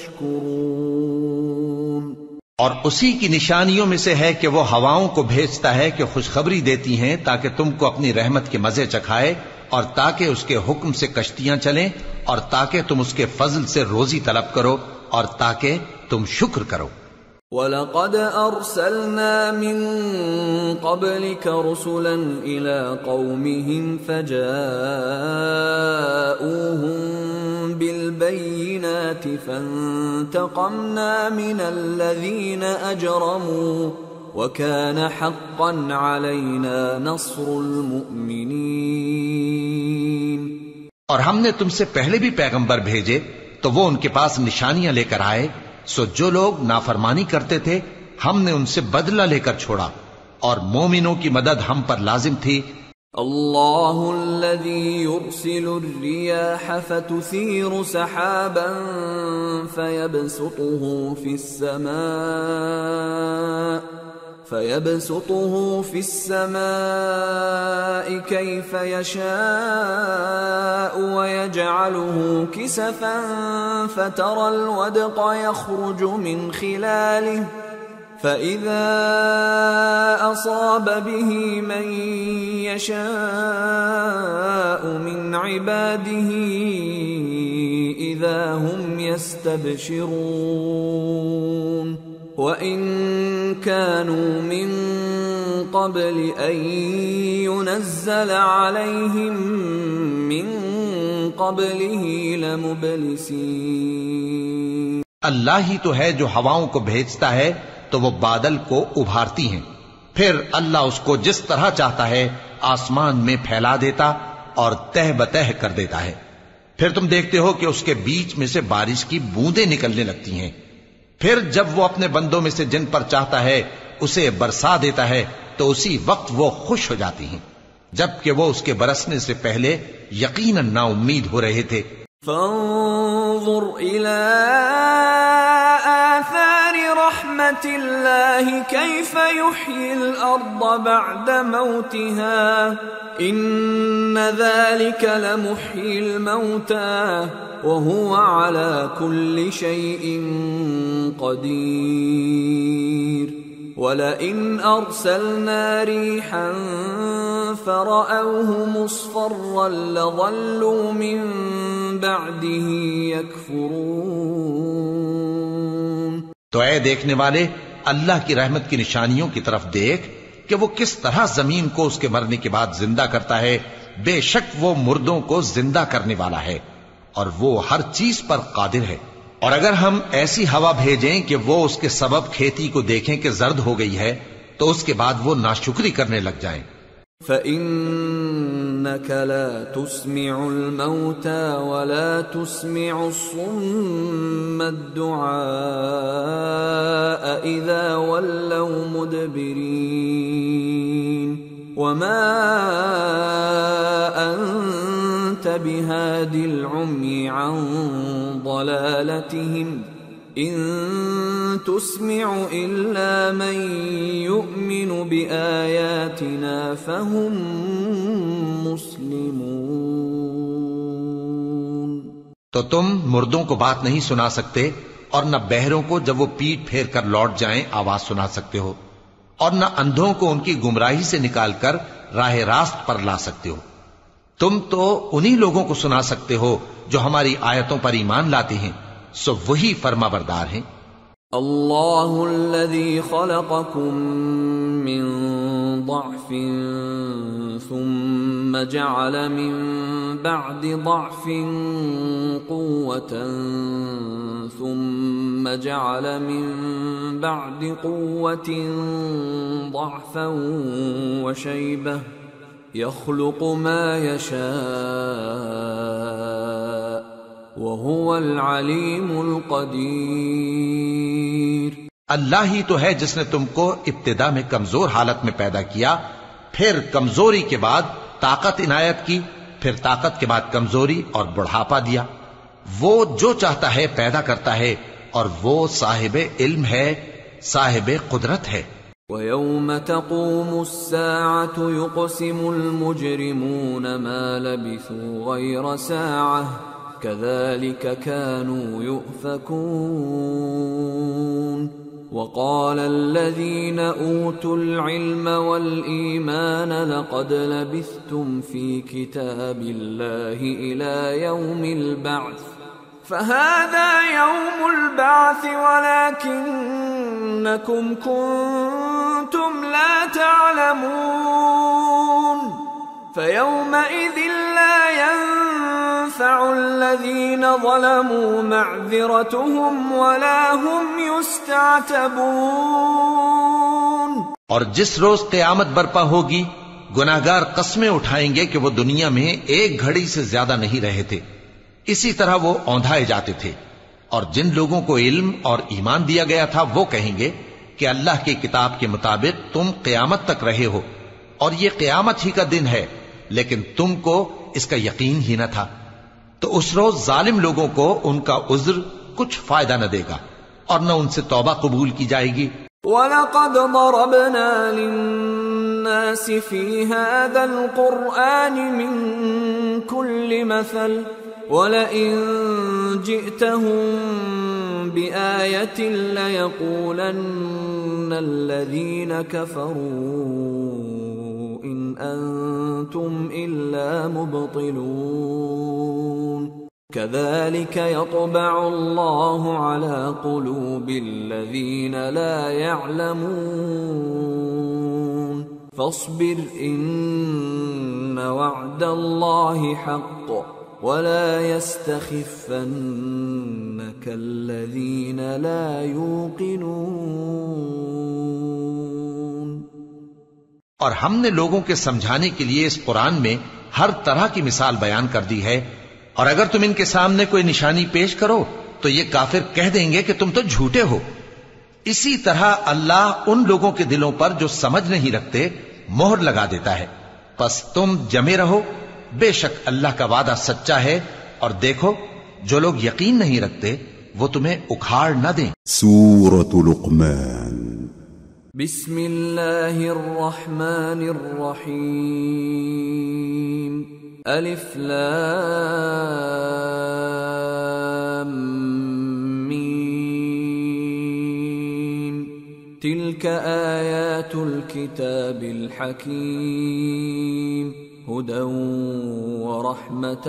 تشكرون۔ اور اسی کی نشانیوں میں سے ہے کہ وہ ہواؤں کو بھیجتا ہے کہ خوشخبری دیتی ہیں تاکہ تم کو اپنی رحمت کے مزے چکھائے، اور تاکہ اس کے حکم سے کشتیاں چلیں، اور تاکہ تم اس کے فضل سے روزی طلب کرو، اور تاکہ تم شکر کرو۔ وَلَقَدْ أَرْسَلْنَا مِن قَبْلِكَ رُسُلًا إِلَىٰ قَوْمِهِمْ فَجَاءُوهُم بِالْبَيِّنَاتِ فَانتَقَمْنَا مِنَ الَّذِينَ أَجْرَمُوا وَكَانَ حَقًّا عَلَيْنَا نَصْرُ الْمُؤْمِنِينَ۔ اور ہم نے تم سے پہلے بھی پیغمبر بھیجے تو وہ ان کے پاس نشانیاں لے کر آئے، سو جو لوگ نافرمانی کرتے تھے ہم نے ان سے بدلہ لے کر چھوڑا، اور مومنوں کی مدد ہم پر لازم تھی۔ اللہ الذی یرسل الریاح فتثیر سحابا فيبسطه في السماء كيف يشاء ويجعله كسفا فترى الودق يخرج من خلاله فإذا أصاب به من يشاء من عباده إذا هم يستبشرون وَإِن كَانُوا مِن قَبْلِ أَن يُنَزَّلَ عَلَيْهِم مِّن قَبْلِهِ لَمُبْلِسِينَ۔ اللہ ہی تو ہے جو ہواؤں کو بھیجتا ہے تو وہ بادل کو ابھارتی ہیں، پھر اللہ اس کو جس طرح چاہتا ہے آسمان میں پھیلا دیتا اور تہ بتہ کر دیتا ہے، پھر تم دیکھتے ہو کہ اس کے بیچ میں سے بارش کی بوندیں نکلنے لگتی ہیں، پھر جب وہ اپنے بندوں میں سے جن پر چاہتا ہے اسے برسا دیتا ہے تو اسی وقت وہ خوش ہو جاتی ہیں، جبکہ وہ اس کے برسنے سے پہلے یقیناً نا امید ہو رہے تھے۔ فانظر إلى آثار رحمة الله كيف يحيي الأرض بعد موتها إن ذلك لمحيي الموتى وهو على كل شيء قدير وَلَئِنْ أَرْسَلْنَا رِيحًا فَرَأَوْهُ مُصْفَرًّا لَظَلُّوا مِنْ بَعْدِهِ يَكْفُرُونَ۔ تو اے دیکھنے والے اللہ کی رحمت کی نشانیوں کی طرف دیکھ کہ وہ کس طرح زمین کو اس کے مرنے کے بعد زندہ کرتا ہے، بے شک وہ مردوں کو زندہ کرنے والا ہے اور وہ ہر چیز پر قادر ہے۔ اور اگر ہم ایسی ہوا بھیجیں کہ وہ اس کے سبب کھیتی کو دیکھیں کہ زرد ہو گئی ہے تو اس کے بعد وہ ناشکری کرنے لگ جائیں۔ فَإِنَّكَ لَا تُسْمِعُ الْمَوْتَى وَلَا تُسْمِعُ الصُّمَّ الدُّعَاءَ إِذَا وَلَّوْا مُدْبِرِينَ وَمَا أَنْتَ بِهَادِ الْعُمْيِ عَنْ ضَلَالَتِهِمْ إِن تُسْمِعُ إِلَّا مَن يُؤْمِنُ بِآيَاتِنَا فَهُمْ مُسْلِمُونَ۔ تو تم مردوں کو بات نہیں سنا سکتے اور نہ بہروں کو جب وہ پیٹ پھیر کر لوٹ جائیں آواز سنا سکتے ہو، اور نہ اندھوں کو ان کی گمراہی سے نکال کر راہ راست پر لا سکتے ہو۔ تم تو انہی لوگوں کو سنا سکتے ہو جو ہماری آیتوں پر ایمان لاتے ہیں، سو وہی فرما بردار ہیں۔ اللہ الذی خلقکم من ضعف ثم جعل من بعد ضعف قوة ثم جعل من بعد قوة ضعفا وشيبة يخلق ما يشاء وهو العليم القدير۔ اللہ ہی تو ہے جس نے تم کو ابتدا میں کمزور حالت میں پیدا کیا، پھر کمزوری کے بعد طاقت عنایت کی، پھر طاقت کے بعد کمزوری اور بڑھاپا دیا۔ وہ جو چاہتا ہے پیدا کرتا ہے اور وہ صاحب علم ہے، صاحب قدرت ہے۔ وَيَوْمَ تَقُومُ السَّاعَةُ يُقْسِمُ الْمُجْرِمُونَ مَا لَبِثُوا غَيْرَ سَاعَةٍ كذلك كانوا يؤفكون وقال الذين أوتوا العلم والإيمان لقد لبثتم في كتاب الله إلى يوم البعث فهذا يوم البعث ولكنكم كنتم لا تعلمون فيومئذ لا ينفع الذين ظلموا معذرتهم ولا هم يستعتبون۔ اور جس روز قیامت برپا ہوگی گناہگار قسمیں اٹھائیں گے کہ وہ دنیا میں ایک گھڑی سے زیادہ نہیں رہے تھے، اسی طرح وہ اوندھائے جاتے تھے، اور جن لوگوں کو علم اور ایمان دیا گیا تھا وہ کہیں گے کہ اللہ کی کتاب کے مطابق تم قیامت تک رہے ہو اور یہ قیامت ہی کا دن ہے، لیکن تم کو اس کا یقین ہی نہ تھا۔ تو اس روز ظالم لوگوں کو ان کا عذر کچھ فائدہ نہ دے گا اور نہ ان سے توبہ قبول کی جائے گی۔ وَلَقَدْ ضَرَبْنَا لِلنَّاسِ فِي هَذَا الْقُرْآنِ مِنْ كُلِّ مَثَلٍ وَلَئِنْ جِئْتَهُمْ بِآيَةٍ لَيَقُولَنَّ الَّذِينَ كَفَرُوا إِنْ أَنْتُمْ إِلَّا مُبْطِلُونَ كَذَلِكَ يَطْبَعُ اللَّهُ عَلَى قُلُوبِ الَّذِينَ لَا يَعْلَمُونَ فَاصْبِرْ إِنَّ وَعْدَ اللَّهِ حَقٌّ وَلَا يَسْتَخِفَّنَّكَ الَّذِينَ لَا يُوقِنُونَ۔ اور ہم نے لوگوں کے سمجھانے کے لیے اس قرآن میں ہر طرح کی مثال بیان کر دی ہے، اور اگر تم ان کے سامنے کوئی نشانی پیش کرو تو یہ کافر کہہ دیں گے کہ تم تو جھوٹے ہو۔ اسی طرح اللہ ان لوگوں کے دلوں پر جو سمجھ نہیں رکھتے مہر لگا دیتا ہے۔ پس تم جمے رہو، بے شک اللہ کا وعدہ سچا ہے، اور دیکھو جو لوگ یقین نہیں رکھتے وہ تمہیں اکھاڑ نہ دیں۔ سورة لقمان۔ بسم اللہ الرحمن الرحیم۔ الف لام میم تلک آیات الكتاب الحکیم هدى ورحمة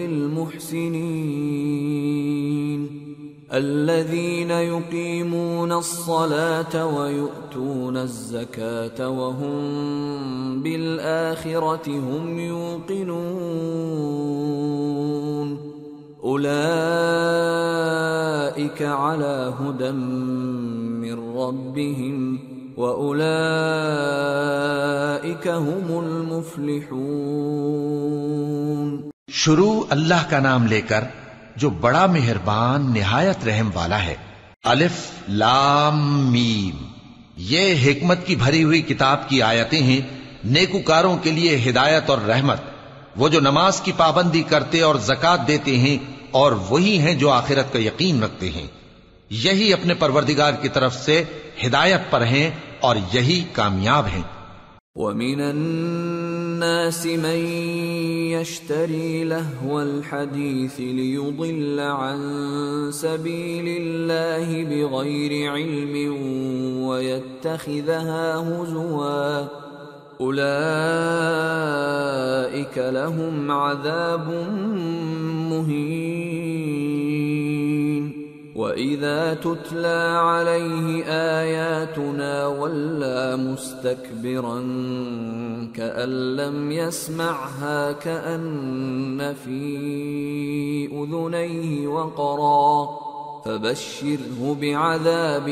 للمحسنين الذين يقيمون الصلاة ويؤتون الزكاة وهم بالآخرة هم يوقنون أولئك على هدى من ربهم وَأُولَئِكَ هُمُ الْمُفْلِحُونَ۔ شروع اللہ کا نام لے کر جو بڑا مہربان نہایت رحم والا ہے۔ الف لام میم، یہ حکمت کی بھری ہوئی کتاب کی آیتیں ہیں، نیکوکاروں کے لیے ہدایت اور رحمت، وہ جو نماز کی پابندی کرتے اور زکوٰۃ دیتے ہیں، اور وہی ہیں جو آخرت کا یقین رکھتے ہیں، یہی اپنے پروردگار کی طرف سے ہدایت پر ہیں اور یہی کامیاب ہیں۔ وَمِنَ النَّاسِ مَن يَشْتَرِي لَهْوَ الْحَدِيثِ لِيُضِلَّ عَن سَبِيلِ اللَّهِ بِغَيْرِ عِلْمٍ وَيَتَّخِذَهَا هُزُوًا أُولَئِكَ لَهُمْ عَذَابٌ مُهِينٌ وَإِذَا تُتْلَى عَلَيْهِ آيَاتُنَا وَلَّى مُسْتَكْبِرًا كَأَن لَّمْ يَسْمَعْهَا كَأَنَّ فِي أُذُنَيْهِ وَقْرًا فَبَشِّرْهُ بِعَذَابٍ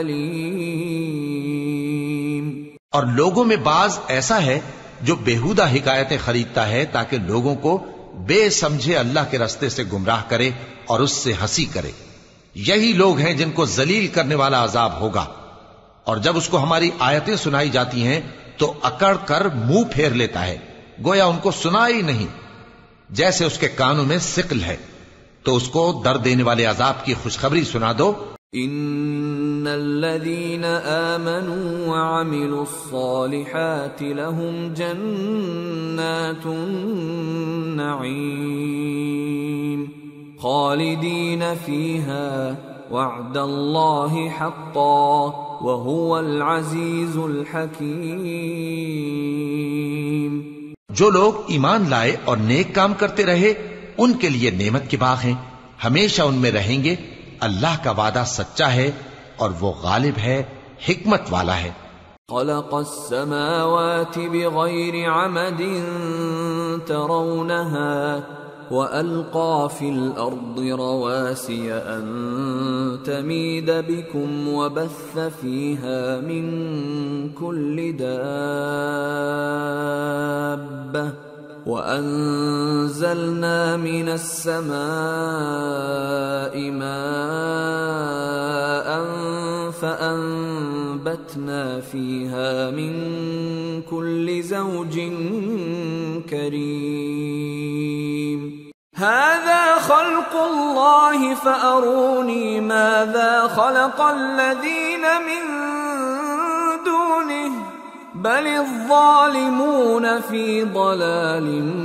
أَلِيمٍ۔ اور لوگوں میں بعض ایسا ہے جو بیہودہ حکایتیں خریدتا ہے تاکہ لوگوں کو بے سمجھے اللہ کے راستے سے گمراہ کرے اور اس سے ہنسی کرے۔ یہی لوگ ہیں جن کو ذلیل کرنے والا عذاب ہوگا، اور جب اس کو ہماری آیتیں سنائی جاتی ہیں تو اکڑ کر منہ پھیر لیتا ہے، گویا ان کو سنا ہی نہیں، جیسے اس کے کانوں میں ثقل ہے۔ تو اس کو درد دینے والے عذاب کی خوشخبری سنا دو۔ ان الذين آمنوا وعملوا الصالحات لهم جنات النعيم خالدین فیہا وعد اللہ حقا وہو العزیز الحکیم۔ جو لوگ ایمان لائے اور نیک کام کرتے رہے ان کے لیے نعمت کے باغ ہیں، ہمیشہ ان میں رہیں گے۔ اللہ کا وعدہ سچا ہے اور وہ غالب ہے، حکمت والا ہے۔ خلق السماوات بغیر عمد ترونها وألقى في الأرض رواسي أن تميد بكم وبث فيها من كل دابة وأنزلنا من السماء ماء فأنبتنا فيها من كل زوج كريم هذا خلق الله فأروني ماذا خلق الذين من دونه بل الظالمون في ضلال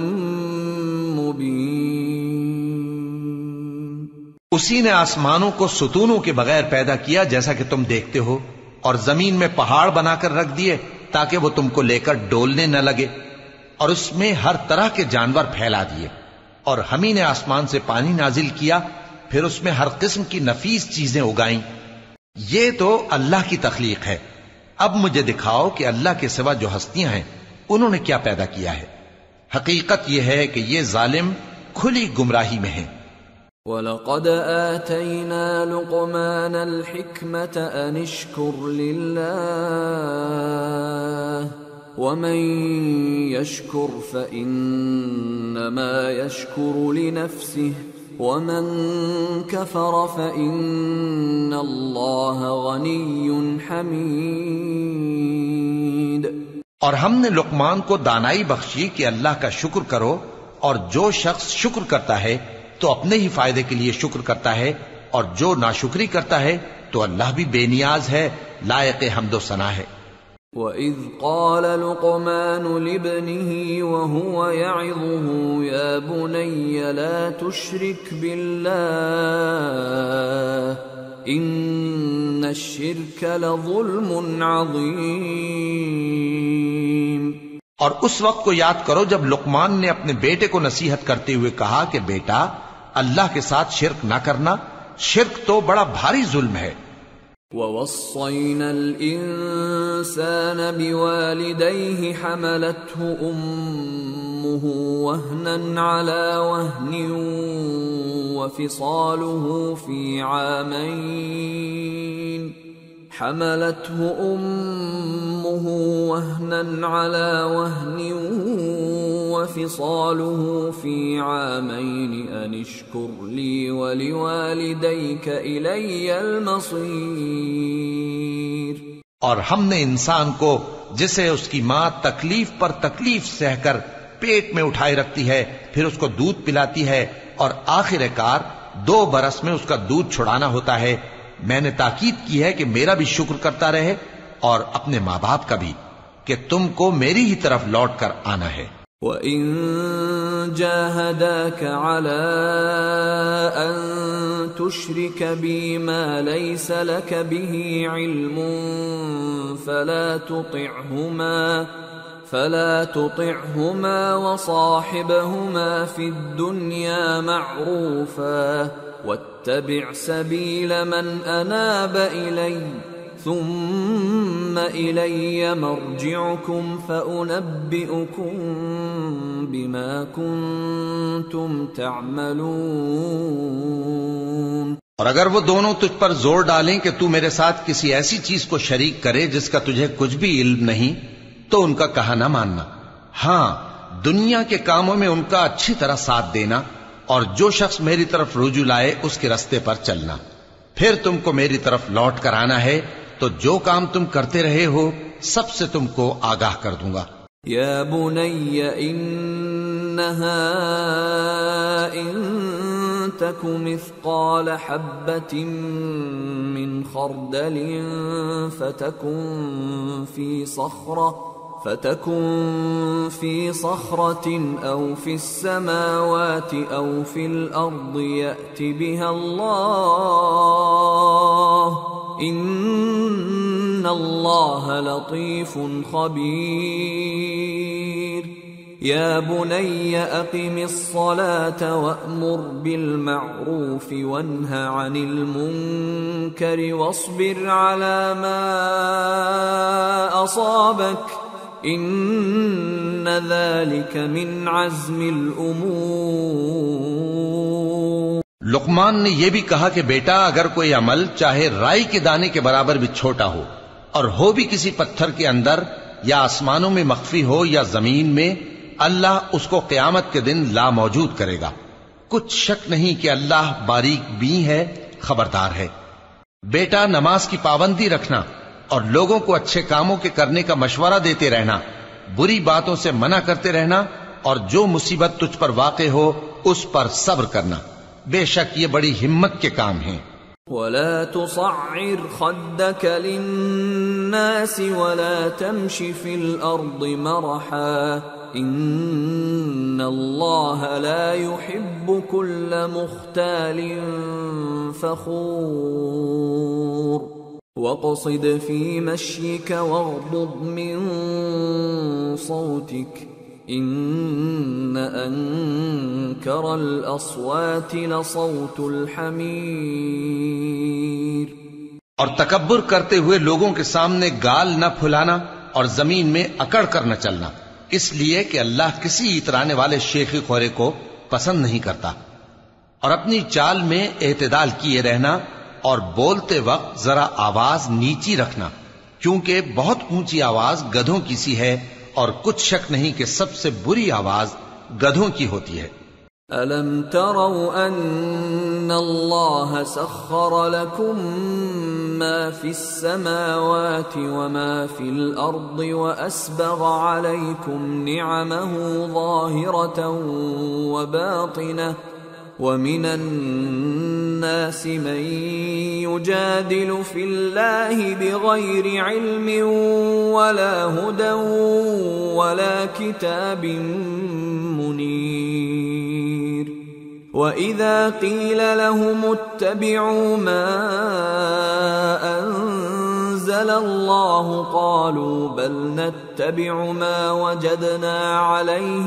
مبين۔ اسی نے آسمانوں کو ستونوں کے بغیر پیدا کیا جیسا کہ تم دیکھتے ہو، اور زمین میں پہاڑ بنا کر رکھ دیے تاکہ وہ تم کو لے کر ڈولنے نہ لگے، اور اس میں ہر طرح کے جانور پھیلا دیے، اور ہم ہی نے آسمان سے پانی نازل کیا، پھر اس میں ہر قسم کی نفیس چیزیں اگائیں۔ یہ تو اللہ کی تخلیق ہے۔ اب مجھے دکھاؤ کہ اللہ کے سوا جو ہستیاں ہیں انہوں نے کیا پیدا کیا ہے۔ حقیقت یہ ہے کہ یہ ظالم کھلی گمراہی میں ہیں۔ وَلَقَدْ آتَيْنَا لُقْمَانَ الْحِكْمَةَ أَنِ اشْكُرْ لِلَّهِ وَمَنْ يَشْكُرْ فَإِنَّمَا يَشْكُرُ لِنَفْسِهِ وَمَنْ كَفَرَ فَإِنَّ اللَّهَ غَنِيٌّ حَمِيدٌ۔ اور ہم نے لقمان کو دانائی بخشی کہ اللہ کا شکر کرو، اور جو شخص شکر کرتا ہے تو اپنے ہی فائدے کے لیے شکر کرتا ہے، اور جو ناشکری کرتا ہے تو اللہ بھی بے نیاز ہے، لائق حمد و ثنا ہے۔ وَإِذْ قَالَ لُقْمَانُ لِابْنِهِ وَهُوَ يَعِظُهُ يَا بُنَيَّ لَا تُشْرِكْ بِاللَّهِ إِنَّ الشِّرْكَ لَظُلْمٌ عَظِيمٌ۔ اور اس وقت کو یاد کرو جب لقمان نے اپنے بیٹے کو نصیحت کرتے ہوئے کہا کہ بیٹا، اللہ کے ساتھ شرک نہ کرنا، شرک تو بڑا بھاری ظلم ہے۔ وَوَصَّيْنَا الْإِنسَانَ بِوَالِدَيْهِ حَمَلَتْهُ أُمُّهُ وَهْنًا عَلَى وَهْنٍ وَفِصَالُهُ فِي عَامَيْنِ أَنِ اشْكُرْ لِي وَلِوَالِدَيْكَ إِلَيَّ الْمَصِيرُ۔ اور ہم نے انسان کو جسے اس کی ماں تکلیف پر تکلیف سہ کر پیٹ میں اٹھائے رکھتی ہے، پھر اس کو دودھ پلاتی ہے، اور آخر کار 2 برس میں اس کا دودھ چھڑانا ہوتا ہے، میں نے تاکید کی ہے کہ میرا بھی شکر کرتا رہے اور اپنے ماں باپ کا بھی، کہ تم کو میری ہی طرف لوٹ کر آنا ہے۔ وَإِن جَاهَدَاكَ عَلَىٰ أَن تُشْرِكَ بِي مَا لَيْسَ لَكَ بِهِ عِلْمٌ فَلَا تُطِعْهُمَا وَصَاحِبْهُمَا فِي الدُّنْيَا مَعْرُوفًا وَاتَّبِعْ سَبِيلَ مَنْ أَنَابَ إِلَيَّ ثُمَّ إِلَيَّ مَرْجِعُكُمْ فَأُنَبِّئُكُمْ بِمَا كُنْتُمْ تَعْمَلُونَ۔ اور اگر وہ دونوں تجھ پر زور ڈالیں کہ تو میرے ساتھ کسی ایسی چیز کو شریک کرے جس کا تجھے کچھ بھی علم نہیں، تو ان کا کہا نہ ماننا، ہاں دنیا کے کاموں میں ان کا اچھی طرح ساتھ دینا، اور جو شخص میری طرف رجوع لائے اس کے رستے پر چلنا، پھر تم کو میری طرف لوٹ کر آنا ہے، تو جو کام تم کرتے رہے ہو سب سے تم کو آگاہ کر دوں گا۔ یا بنی انہا ان تک مثقال حبۃ من خردل فتکن فی فتكن في صخرة أو في السماوات أو في الأرض يأت بها الله إن الله لطيف خبير يا بني أقم الصلاة وأمر بالمعروف وانه عن المنكر واصبر على ما أصابك إن ذلك من عزم الأمور۔ لقمان نے یہ بھی کہا کہ بیٹا اگر کوئی عمل چاہے رائی کے دانے کے برابر بھی چھوٹا ہو اور ہو بھی کسی پتھر کے اندر یا آسمانوں میں مخفی ہو یا زمین میں، اللہ اس کو قیامت کے دن لا موجود کرے گا۔ کچھ شک نہیں کہ اللہ باریک بین ہے، خبردار ہے۔ بیٹا نماز کی پابندی رکھنا اور لوگوں کو اچھے کاموں کے کرنے کا مشورہ دیتے رہنا، بری باتوں سے منع کرتے رہنا، اور جو مصیبت تجھ پر واقع ہو اس پر صبر کرنا، بے شک یہ بڑی ہمت کے کام ہیں۔ ولا تصعر خدك للناس ولا تمش في الأرض مرحا إن الله لا يحب كل مختال فخور واقصد في مشيك واغضض من صوتك إن أنكر الأصوات لصوت الحمير۔ اور تکبر کرتے ہوئے لوگوں کے سامنے گال نہ پھلانا اور زمین میں اکڑ کر نہ چلنا، اس لیے کہ اللہ کسی اترانے والے شیخی خورے کو پسند نہیں کرتا۔ اور اپنی چال میں اعتدال کیے رہنا اور بولتے وقت ذرا آواز نیچی رکھنا، کیونکہ بہت اونچی آواز گدھوں کی سی ہے، اور کچھ شک نہیں کہ سب سے بری آواز گدھوں کی ہوتی ہے۔ أَلَمْ تَرَوْا أَنَّ اللَّهَ سَخَّرَ لَكُم مَّا فِي السَّمَاوَاتِ وَمَا فِي الْأَرْضِ وَأَسْبَغَ عَلَيْكُمْ نِعَمَهُ ظَاهِرَةً وَبَاطِنَةً وَمِنَ النَّاسِ مَن يُجَادِلُ فِي اللَّهِ بِغَيْرِ عِلْمٍ وَلَا هُدًى وَلَا كِتَابٍ مُنِيرٍ وَإِذَا قِيلَ لَهُمُ اتَّبِعُوا مَا أَنزَلَ اللَّهُ قَالُوا بَلْ نَتَّبِعُ مَا وَجَدْنَا عَلَيْهِ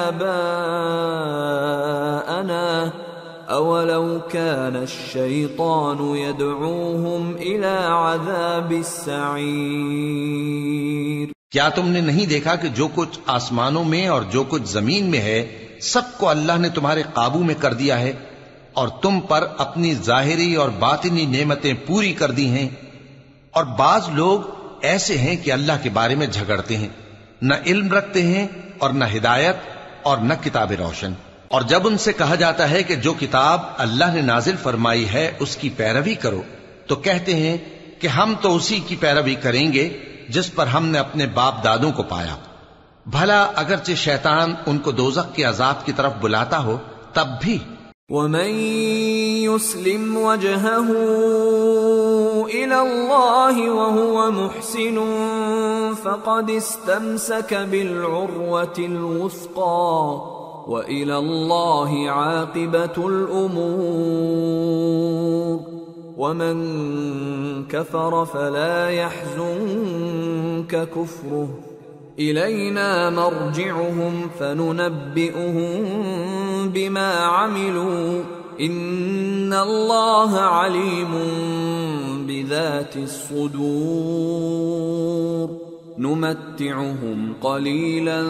آبَاءَنَا أَوَلَوْ كَانَ الشَّيْطَانُ يَدْعُوهُمْ إِلَى عَذَابِ السَّعِيرِ۔ کیا تم نے نہیں دیکھا کہ جو کچھ آسمانوں میں اور جو کچھ زمین میں ہے سب کو اللہ نے تمہارے قابو میں کر دیا ہے، اور تم پر اپنی ظاہری اور باطنی نعمتیں پوری کر دی ہیں، اور بعض لوگ ایسے ہیں کہ اللہ کے بارے میں جھگڑتے ہیں، نہ علم رکھتے ہیں اور نہ ہدایت اور نہ کتاب روشن۔ اور جب ان سے کہا جاتا ہے کہ جو کتاب اللہ نے نازل فرمائی ہے اس کی پیروی کرو، تو کہتے ہیں کہ ہم تو اسی کی پیروی کریں گے جس پر ہم نے اپنے باپ دادوں کو پایا۔ بھلا اگرچہ شیطان ان کو دوزخ کے عذاب کی طرف بلاتا ہو تب بھی۔ وَمَن يُسْلِمْ وَجْهَهُ إِلَى اللَّهِ وَهُوَ مُحْسِنٌ فَقَدِ اسْتَمْسَكَ بِالْعُرْوَةِ الْوُثْقَى وَإِلَى اللَّهِ عَاقِبَةُ الْأُمُورِ وَمَن كَفَرَ فَلَا يَحْزُنكَ كُفْرُهُ إِلَيْنَا مَرْجِعُهُمْ فَنُنَبِّئُهُم بِمَا عَمِلُوا إِنَّ اللَّهَ عَلِيمٌ بِذَاتِ الصُّدُورِ نُمَتِّعُهُمْ قَلِيلًا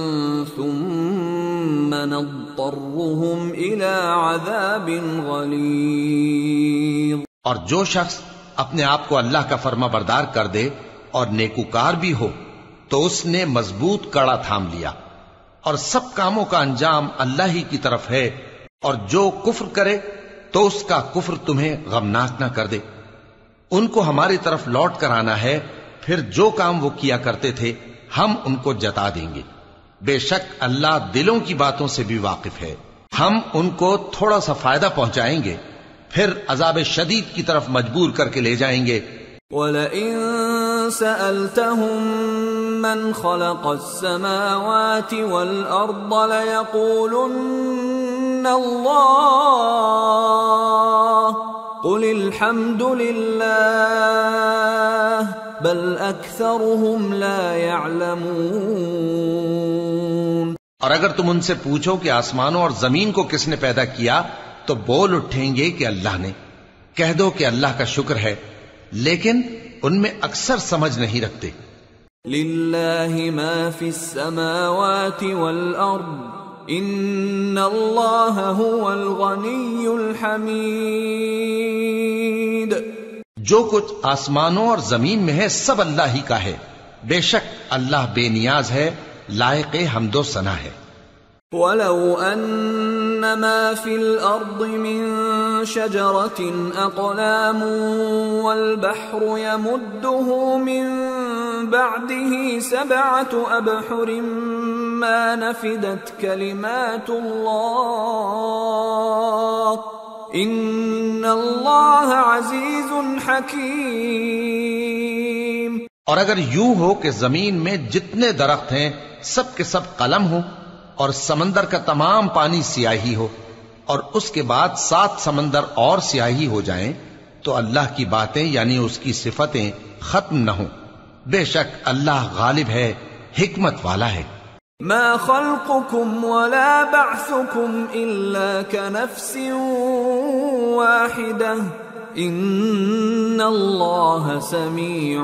ثُمَّ نَضْطَرُّهُمْ إِلَى عَذَابٍ غَلِيظٍ۔ اور جو شخص اپنے آپ کو اللہ کا فرما بردار کر دے اور نیکوکار بھی ہو تو اس نے مضبوط کڑا تھام لیا، اور سب کاموں کا انجام اللہ ہی کی طرف ہے، اور جو کفر کرے تو اس کا کفر تمہیں غمناک نہ کر دے۔ ان کو ہماری طرف لوٹ کر آنا ہے، پھر جو کام وہ کیا کرتے تھے ہم ان کو جتا دیں گے۔ بے شک اللہ دلوں کی باتوں سے بھی واقف ہے۔ ہم ان کو تھوڑا سا فائدہ پہنچائیں گے، پھر عذاب شدید کی طرف مجبور کر کے لے جائیں گے۔ وَلَئِن سَأَلْتَهُم من خلق السماوات والأرض ليقولن الله قل الحمد لله بل أكثرهم لا يعلمون۔ اور اگر تم ان سے پوچھو کہ آسمانوں اور زمین کو کس نے پیدا کیا تو بول اٹھیں گے کہ اللہ نے۔ کہہ دو کہ اللہ کا شکر ہے، لیکن ان میں اکثر سمجھ نہیں رکھتے۔ للہ ما فی السماوات والارض ان اللہ هو الغنی الحمید۔ جو کچھ آسمانوں اور زمین میں ہے سب اللہ ہی کا ہے، بے شک اللہ بے نیاز ہے، لائق حمد و ثنا ہے۔ وَلَوْ أَنَّ مَا فِي الْأَرْضِ مِن شَجَرَةٍ أَقْلَامٌ وَالْبَحْرُ يَمُدُّهُ مِن بَعْدِهِ سَبْعَةُ أَبْحُرٍ مَا نَفِدَتْ كَلِمَاتُ اللَّهِ إِنَّ اللَّهَ عَزِيزٌ حَكِيمٌ۔ اور اگر یوں ہو کہ زمین میں جتنے درخت ہیں سب کے سب قلم ہوں اور سمندر کا تمام پانی سیاہی ہو اور اس کے بعد 7 سمندر اور سیاہی ہو جائیں تو اللہ کی باتیں یعنی اس کی صفتیں ختم نہ ہوں، بے شک اللہ غالب ہے، حکمت والا ہے۔ ما خلقكم ولا بعثكم إلا كنفس واحدة ان اللہ سمیع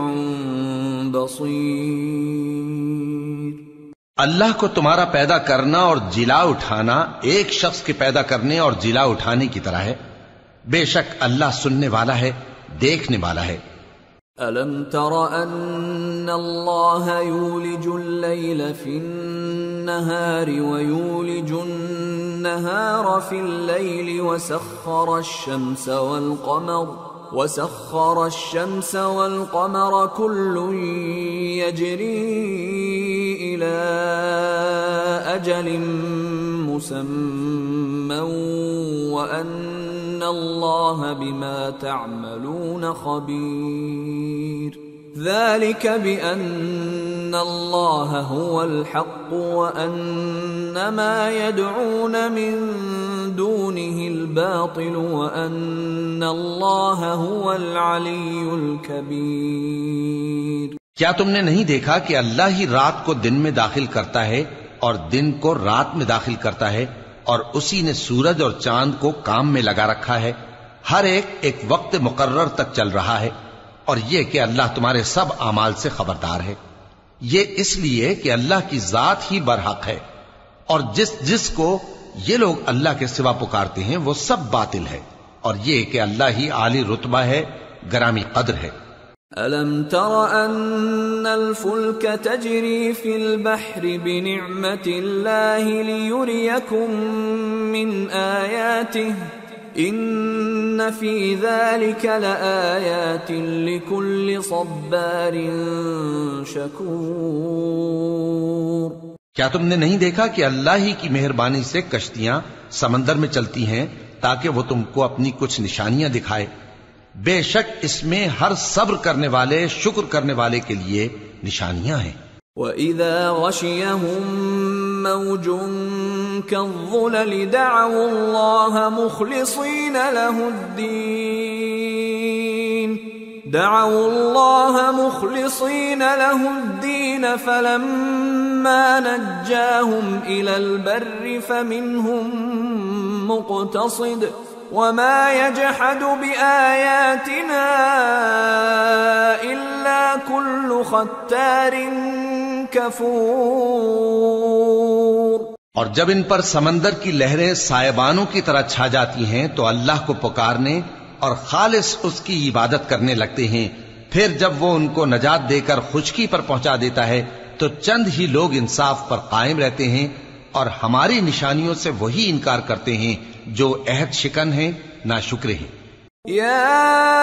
بصیر۔ اللہ کو تمہارا پیدا کرنا اور جلا اٹھانا ایک شخص کے پیدا کرنے اور جلا اٹھانے کی طرح ہے، بے شک اللہ سننے والا ہے، دیکھنے والا ہے۔ أَلَمْ تَرَ أَنَّ اللَّهَ يُولِجُ اللَّيْلَ فِي النَّهَارِ وَيُولِجُ النَّهَارَ فِي اللَّيْلِ وَسَخَّرَ الشَّمْسَ وَالْقَمَرَ كُلٌّ يَجْرِي إِلَى أَجَلٍ مُّسَمًّى وَأَنَّ اللَّهَ بِمَا تَعْمَلُونَ خَبِيرٌ۔ ذَلِكَ بِأَنَّ اللَّهَ هُوَ الْحَقُّ وَأَنَّ مَا يَدْعُونَ مِن دُونِهِ الْبَاطِلُ وَأَنَّ اللَّهَ هُوَ الْعَلِيُّ الْكَبِيرُ۔ کیا تم نے نہیں دیکھا کہ اللہ ہی رات کو دن میں داخل کرتا ہے اور دن کو رات میں داخل کرتا ہے، اور اسی نے سورج اور چاند کو کام میں لگا رکھا ہے، ہر ایک وقت مقرر تک چل رہا ہے، اور یہ کہ اللہ تمہارے سب اعمال سے خبردار ہے۔ یہ اس لیے کہ اللہ کی ذات ہی برحق ہے، اور جس کو یہ لوگ اللہ کے سوا پکارتے ہیں وہ سب باطل ہے، اور یہ کہ اللہ ہی عالی رتبہ ہے، گرامی قدر ہے۔ أَلَمْ تَرَ أَنَّ الْفُلْكَ تَجْرِي فِي الْبَحْرِ بِنِعْمَةِ اللَّهِ لِيُرِيَكُم مِّنْ آيَاتِهِ إِنَّ فِي ذَلِكَ لَآيَاتٍ لِكُلِّ صَبَّارٍ شَكُورٍ۔ کیا تم نے نہیں دیکھا کہ اللہ ہی کی مہربانی سے کشتیاں سمندر میں چلتی ہیں تاکہ وہ تم کو اپنی کچھ نشانیاں دکھائے؟ بے شک اس میں ہر صبر کرنے والے، شکر کرنے والے کے لیے نشانیاں ہیں۔ وَإِذَا غَشِيَهُم مَّوْجٌ كَالظُّلَلِ دَعَوُا اللَّهَ مُخْلِصِينَ لَهُ الدِّينَ فَلَمَّا نَجَّاهُمْ إِلَى الْبَرِّ فَمِنْهُم مُّقْتَصِدٌ وَمَا يَجْحَدُ بِآيَاتِنَا إِلَّا كُلُّ خَتَّارٍ كَفُورٍ۔ اور جب ان پر سمندر کی لہریں سائبانوں کی طرح چھا جاتی ہیں تو اللہ کو پکارنے اور خالص اس کی عبادت کرنے لگتے ہیں، پھر جب وہ ان کو نجات دے کر خشکی پر پہنچا دیتا ہے تو چند ہی لوگ انصاف پر قائم رہتے ہیں، اور ہماری نشانیوں سے وہی انکار کرتے ہیں جو عہد شکن ہیں، ناشکر ہیں۔ یا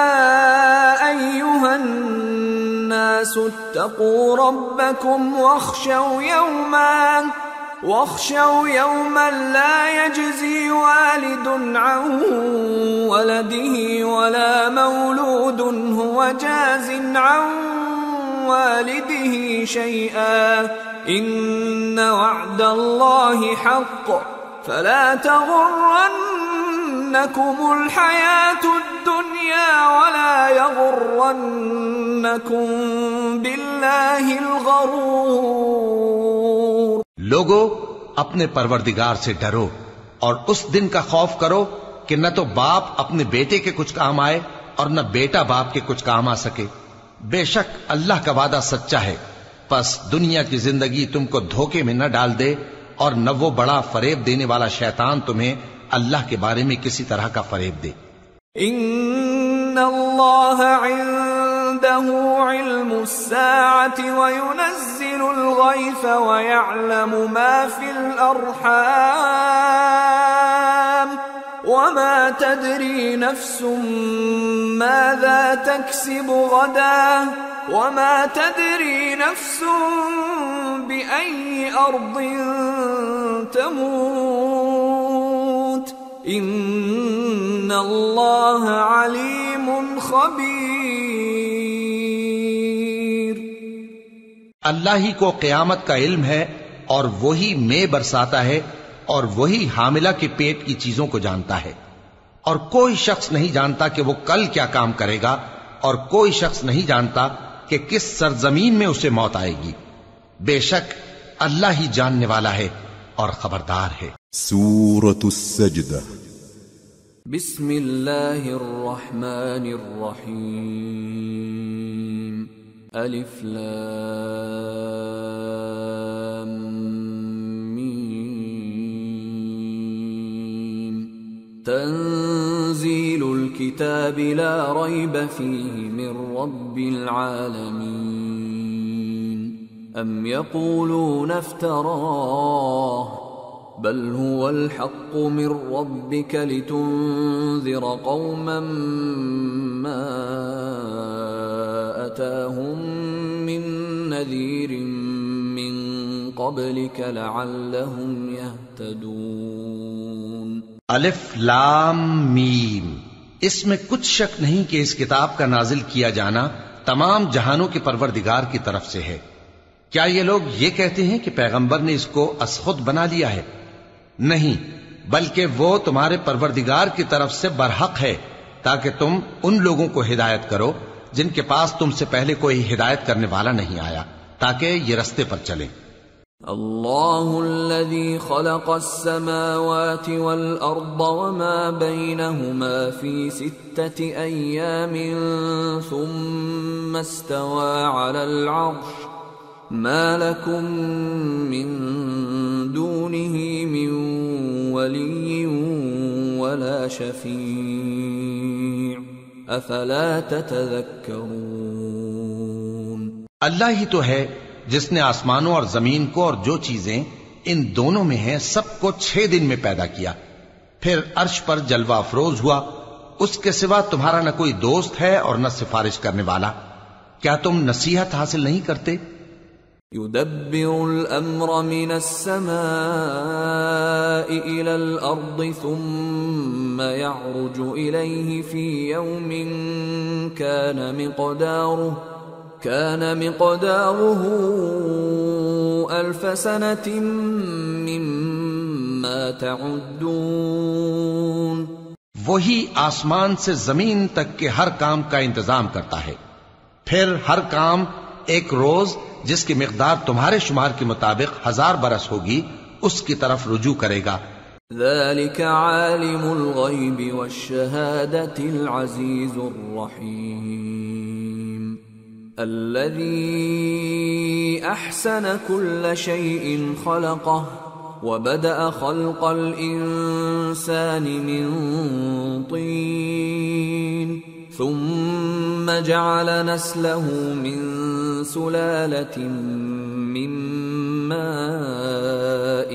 ایھا الناس اتقوا ربکم واخشوا یوما لا یجزی والد عن ولده ولا مولود هو جاز عن والده شيئا إن وعد الله حق فلا تغرنكم الحياة الدنيا ولا يغرنكم بالله الغرور. لوگو اپنے پروردگار سے ڈرو اور اس دن کا خوف کرو کہ نہ تو باپ اپنے بیٹے کے کچھ کام آئے اور نہ بیٹا باپ کے کچھ کام آ سکے. بے شک اللہ کا وعدہ سچا ہے، پس دنیا کی زندگی تم کو دھوکے میں نہ ڈال دے اور نہ وہ بڑا فریب دینے والا شیطان تمہیں اللہ کے بارے میں کسی طرح کا فریب دے. ان اللہ عنده علم الساعة وينزل الغيث ويعلم ما في الأرحام وما تدري نفس ماذا تكسب غدا وما تدري نفس بأي أرض تموت ان اللہ علیم خبیر. اللہ ہی کو قیامت کا علم ہے اور وہی مے برساتا ہے اور وہی حاملہ کے پیٹ کی چیزوں کو جانتا ہے، اور کوئی شخص نہیں جانتا کہ وہ کل کیا کام کرے گا، اور کوئی شخص نہیں جانتا کہ کس سرزمین میں اسے موت آئے گی. بے شک اللہ ہی جاننے والا ہے اور خبردار ہے. سورة السجدة. بسم اللہ الرحمن الرحیم. الف لام میم. تنزیل الكتاب لا ریب فیہ من رب العالمین. ام یقولون افتراہ بل هو الحق من ربك لتنذر قوما ما أتاهم من نذير من قبلك لعلهم يهتدون. الف لام میم. اس میں کچھ شک نہیں کہ اس کتاب کا نازل کیا جانا تمام جہانوں کے پروردگار کی طرف سے ہے. کیا یہ لوگ یہ کہتے ہیں کہ پیغمبر نے اس کو از خود بنا لیا ہے؟ نہیں، بلکہ وہ تمہارے پروردگار کی طرف سے برحق ہے تاکہ تم ان لوگوں کو ہدایت کرو جن کے پاس تم سے پہلے کوئی ہدایت کرنے والا نہیں آیا، تاکہ یہ رستے پر چلیں. اللہ الذي خلق السماوات والأرض وما بينهما في 6 أيام ثم استوى على العرش ما لكم من دونه من ولي ولا شفيع افلا تتذكرون. اللہ ہی تو ہے جس نے آسمانوں اور زمین کو اور جو چیزیں ان دونوں میں ہیں سب کو 6 دن میں پیدا کیا، پھر عرش پر جلوہ افروز ہوا. اس کے سوا تمہارا نہ کوئی دوست ہے اور نہ سفارش کرنے والا. کیا تم نصیحت حاصل نہیں کرتے؟ يدبر الأمر من السماء إلى الأرض ثم يعرج إليه في يوم كان مقداره 1000 سنة مما تعدون. وہی آسمان سے زمین تک کے ہر کام کا انتظام کرتا ہے، پھر ہر کام ایک روز جس کی مقدار تمہارے شمار کے مطابق 1000 برس ہوگی اس کی طرف رجوع کرے گا. ذلك عالم الغیب والشہادة العزیز الرحیم الذي احسن كل شيء خلقه وبدأ خلق الانسان من طين ثم جعل نسله من سلالة من ماء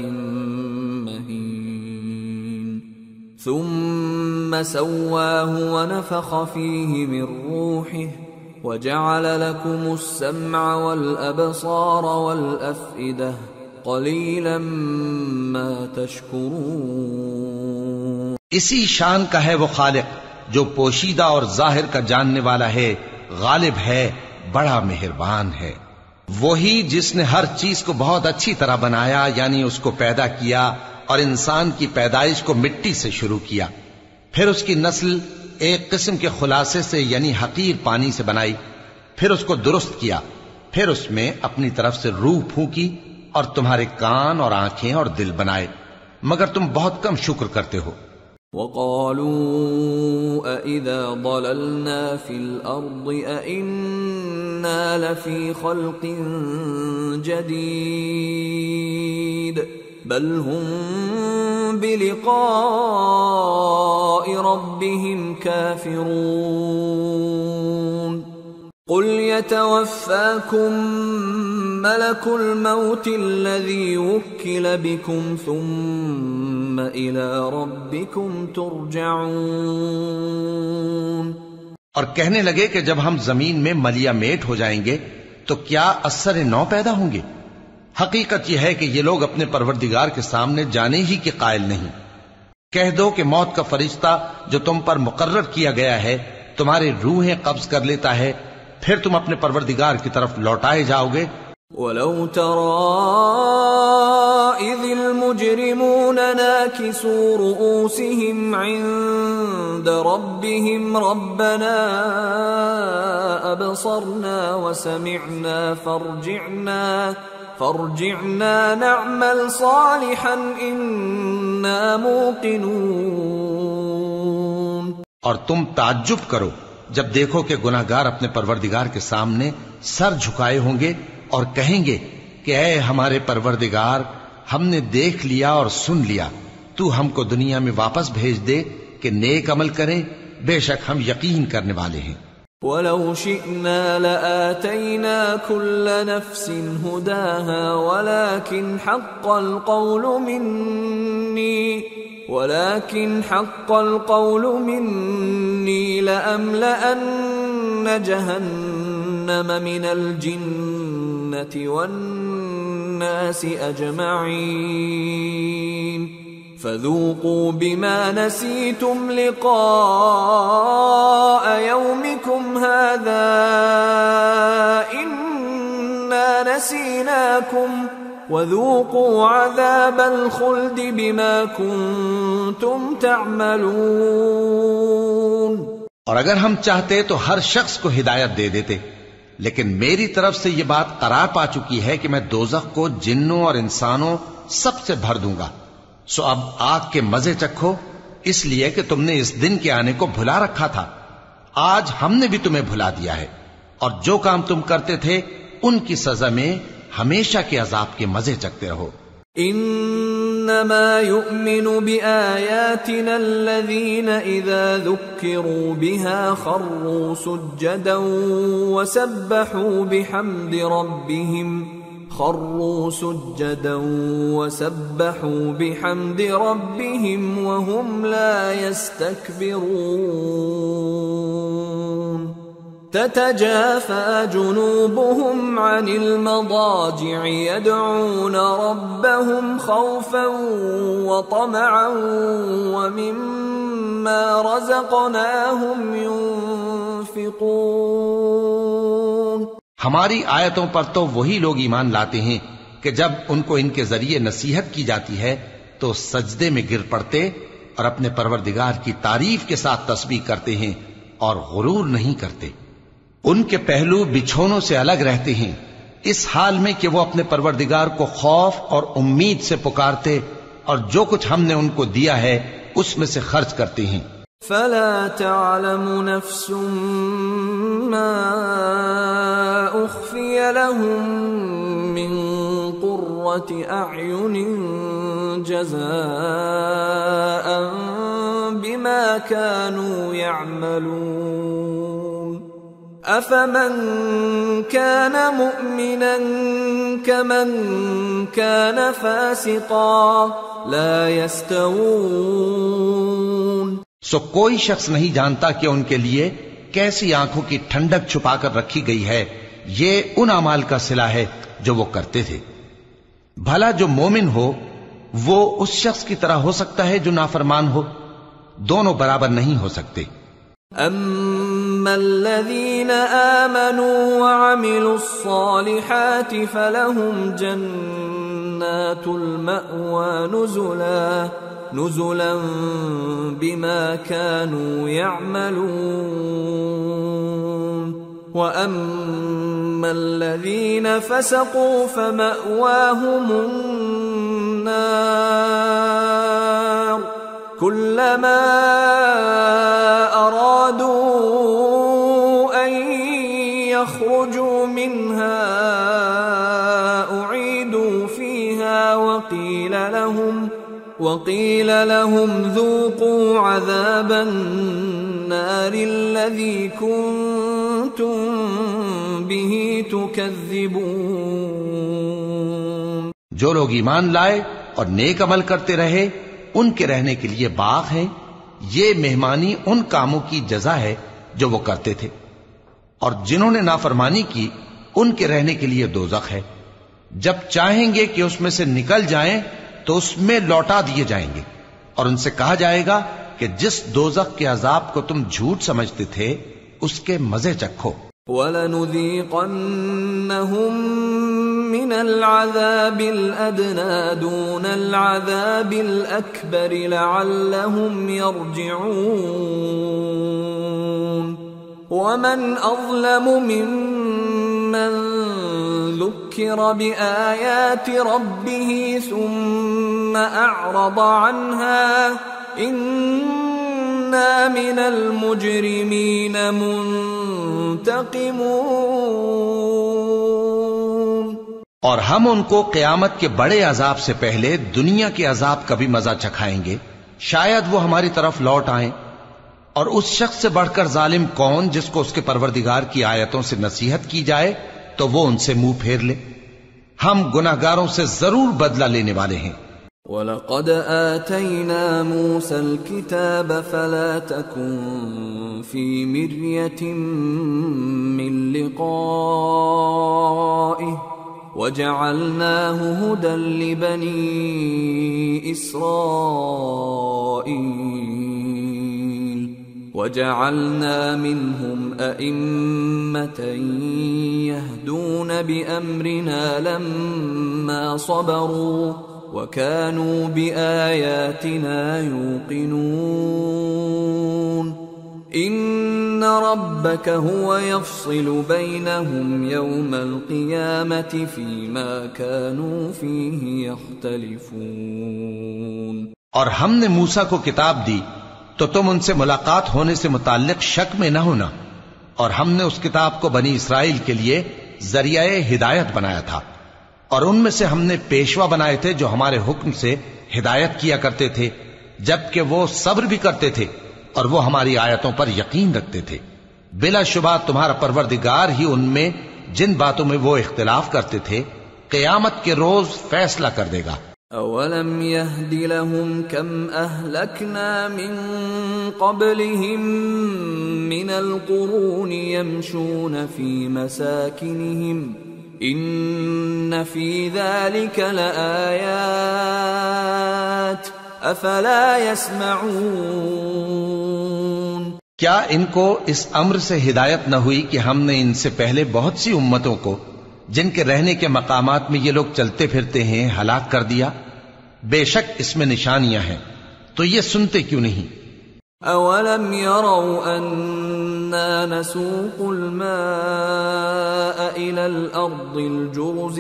مهين ثم سواه ونفخ فيه من روحه وجعل لكم السمع والأبصار والأفئدة قليلا ما تشكرون. اسی شان کا ہے وہ خالق جو پوشیدہ اور ظاہر کا جاننے والا ہے، غالب ہے، بڑا مہربان ہے۔ وہی جس نے ہر چیز کو بہت اچھی طرح بنایا، یعنی اس کو پیدا کیا اور انسان کی پیدائش کو مٹی سے شروع کیا، پھر اس کی نسل ایک قسم کے خلاصے سے یعنی حقیر پانی سے بنائی، پھر اس کو درست کیا، پھر اس میں اپنی طرف سے روح پھونکی اور تمہارے کان اور آنکھیں اور دل بنائے، مگر تم بہت کم شکر کرتے ہو۔ وَقَالُوا أَإِذَا ضَلَلْنَا فِي الْأَرْضِ أَإِنَّا لَفِي خَلْقٍ جَدِيدٍ بَلْ هُمْ بِلِقَاءِ رَبِّهِمْ كَافِرُونَ قُلْ يَتَوَفَّاكُمْ مَلَكُ الْمَوْتِ الَّذِي وُكِّلَ بِكُمْ ثُمَّ إِلَى رَبِّكُمْ تُرْجَعُونَ۔ اور کہنے لگے کہ جب ہم زمین میں ملیا میٹ ہو جائیں گے تو کیا اثر نو پیدا ہوں گے؟ حقیقت یہ ہے کہ یہ لوگ اپنے پروردگار کے سامنے جانے ہی کے قائل نہیں۔ کہہ دو کہ موت کا فرشتہ جو تم پر مقرر کیا گیا ہے تمہاری روحیں قبض کر لیتا ہے، پھر تم اپنے پروردگار کی طرف لوٹائے جاؤ گے۔ وَلَوْ تَرَىٰ إِذِ الْمُجْرِمُونَ نَاكِسُو رُءُوسِهِمْ عِندَ رَبِّهِمْ رَبَّنَا أَبْصَرْنَا وَسَمِعْنَا فارجعنا نعمل صالحا إنا موقنون۔ اور تم تعجب کرو جب دیکھو کہ گناہگار اپنے پروردگار کے سامنے سر جھکائے ہوں گے اور کہیں گے کہ اے ہمارے پروردگار، ہم نے دیکھ لیا اور سن لیا، تو ہم کو دنیا میں واپس بھیج دے کہ نیک عمل کریں، بے شک ہم یقین کرنے والے ہیں۔ وَلَوْ شِئْنَا لَآتَيْنَا كُلَّ نَفْسٍ هُدَاهَا وَلَكِنْ حَقَّ الْقَوْلُ مِنِّي لَأَمْلَأَنَّ جَهَنَّمَ مِنَ الْجِنَّةِ وَالنَّاسِ أَجْمَعِينَ فَذُوقُوا بِمَا نَسِيتُمْ لِقَاءَ يَوْمِكُمْ هَذَا إِنَّا نَسِينَاكُمْ وَذُوقُوا عَذَابَ الْخُلْدِ بِمَا كُنتُمْ تَعْمَلُونَ۔ اور اگر ہم چاہتے تو ہر شخص کو ہدایت دے دیتے، لیکن میری طرف سے یہ بات قرار پا چکی ہے کہ میں دوزخ کو جنوں اور انسانوں سب سے بھر دوں گا، سو اب آگ کے مزے چکھو، اس لیے کہ تم نے اس دن کے آنے کو بھلا رکھا تھا۔ آج ہم نے بھی تمہیں بھلا دیا ہے، اور جو کام تم کرتے تھے ان کی سزا میں ہمیشہ کے عذاب کے مزے چکتے رہو۔ انما يؤمن بآياتنا الذين اذا ذكروا بها خروا سجدا وسبحوا بحمد ربهم وهم لا يستكبرون تتجافى جنوبهم عن المضاجع يدعون ربهم خوفا وطمعا ومما رزقناهم ينفقون۔ ہماری آیتوں پر تو وہی لوگ ایمان لاتے ہیں کہ جب ان کو ان کے ذریعے نصیحت کی جاتی ہے تو سجدے میں گر پڑتے اور اپنے پروردگار کی تعریف کے ساتھ تسبیح کرتے ہیں اور غرور نہیں کرتے۔ ان کے پہلو بچھونوں سے الگ رہتے ہیں، اس حال میں کہ وہ اپنے پروردگار کو خوف اور امید سے پکارتے اور جو کچھ ہم نے ان کو دیا ہے اس میں سے خرچ کرتے ہیں۔ فلا تعلم نفس ما اخفي لهم من قرة اعين جزاء بما كانوا يعملون افمن كان مؤمنا كمن كان فاسقا لا يستوون۔ سو کوئی شخص نہیں جانتا کہ ان کے لیے کیسی آنکھوں کی ٹھنڈک چھپا کر رکھی گئی ہے، یہ ان اعمال کا صلہ ہے جو وہ کرتے تھے۔ بھلا جو مومن ہو وہ اس شخص کی طرح ہو سکتا ہے جو نافرمان ہو؟ دونوں برابر نہیں ہو سکتے۔ الذين آمنوا وعملوا الصالحات فلهم جنات المأوى نزلا بما كانوا يعملون وأما الذين فسقوا فمأواهم النار كلما أرادوا أن يخرجوا منها أعيدوا فيها وقيل لهم ذوقوا عذاب النار الذي كنتم به تكذبون۔ جو لوگ ایمان لائے اور نیک عمل کرتے رہے ان کے رہنے کے لیے باغ ہیں، یہ مہمانی ان کاموں کی جزا ہے جو وہ کرتے تھے، اور جنہوں نے نافرمانی کی ان کے رہنے کے لیے دوزخ ہے، جب چاہیں گے کہ اس میں سے نکل جائیں تو اس میں لوٹا دیے جائیں گے، اور ان سے کہا جائے گا کہ جس دوزخ کے عذاب کو تم جھوٹ سمجھتے تھے اس کے مزے چکھو۔ وَلَنُذِيقَنَّهُم مِّنَ الْعَذَابِ الْأَدْنَىٰ دُونَ الْعَذَابِ الْأَكْبَرِ لَعَلَّهُمْ يَرْجِعُونَ وَمَنْ أَظْلَمُ مِمَّنْ ذُكِّرَ بِآيَاتِ رَبِّهِ ثُمَّ أَعْرَضَ عَنْهَا إِنَّا مِنَ الْمُجْرِمِينَ مُنْتَقِمُونَ۔ اور ہم ان کو قیامت کے بڑے عذاب سے پہلے دنیا کے عذاب کا بھی مزہ چکھائیں گے، شاید وہ ہماری طرف لوٹ آئیں۔ اور اس شخص سے بڑھ کر ظالم کون جس کو اس کے پروردگار کی آیتوں سے نصیحت کی جائے تو وہ ان سے منہ پھیر لے۔ ہم گناہگاروں سے ضرور بدلہ لینے والے ہیں۔ وَلَقَدْ آتَيْنَا مُوسَى الْكِتَابَ فَلَا تَكُنْ فِي مِرْيَةٍ مِّن لِقَائِهِ وَجَعَلْنَاهُ هُدًى لِبَنِي إِسْرَائِيلَ وَجَعَلْنَا مِنْهُمْ أَئِمَّةً يَهْدُونَ بِأَمْرِنَا لَمَّا صَبَرُوا وَكَانُوا بِآيَاتِنَا يُوقِنُونَ۔ إِنَّ رَبَّكَ هُوَ يَفْصِلُ بَيْنَهُمْ يَوْمَ الْقِيَامَةِ فِيمَا كَانُوا فِيهِ يَخْتَلِفُونَ۔ اور ہم نے موسیٰ کو کتاب دی تو تم ان سے ملاقات ہونے سے متعلق شک میں نہ ہونا، اور ہم نے اس کتاب کو بنی اسرائیل کے لیے ذریعہ ہدایت بنایا تھا، اور ان میں سے ہم نے پیشوا بنائے تھے جو ہمارے حکم سے ہدایت کیا کرتے تھے، جبکہ وہ صبر بھی کرتے تھے اور وہ ہماری آیتوں پر یقین رکھتے تھے۔ بلا شبہ تمہارا پروردگار ہی ان میں جن باتوں میں وہ اختلاف کرتے تھے قیامت کے روز فیصلہ کر دے گا۔ أَوَلَمْ يَهْدِ لَهُمْ كَمْ أَهْلَكْنَا مِنْ قَبْلِهِمْ مِنَ الْقُرُونِ يَمْشُونَ فِي مَسَاكِنِهِمْ إِنَّ فِي ذَلِكَ لَآيَاتٍ أَفَلَا يَسْمَعُونَ۔ کیا ان کو اس امر سے ہدایت نہ ہوئی کہ ہم نے ان سے پہلے بہت سی امتوں کو جن کے رہنے کے مقامات میں یہ لوگ چلتے پھرتے ہیں ہلاک کر دیا؟ بے شک اس میں نشانیاں ہیں، تو یہ سنتے کیوں نہیں؟ أَوَلَمْ يَرَوْا أَنَّا نَسُوقُ الْمَاءَ إِلَى الْأَرْضِ الْجُرُزِ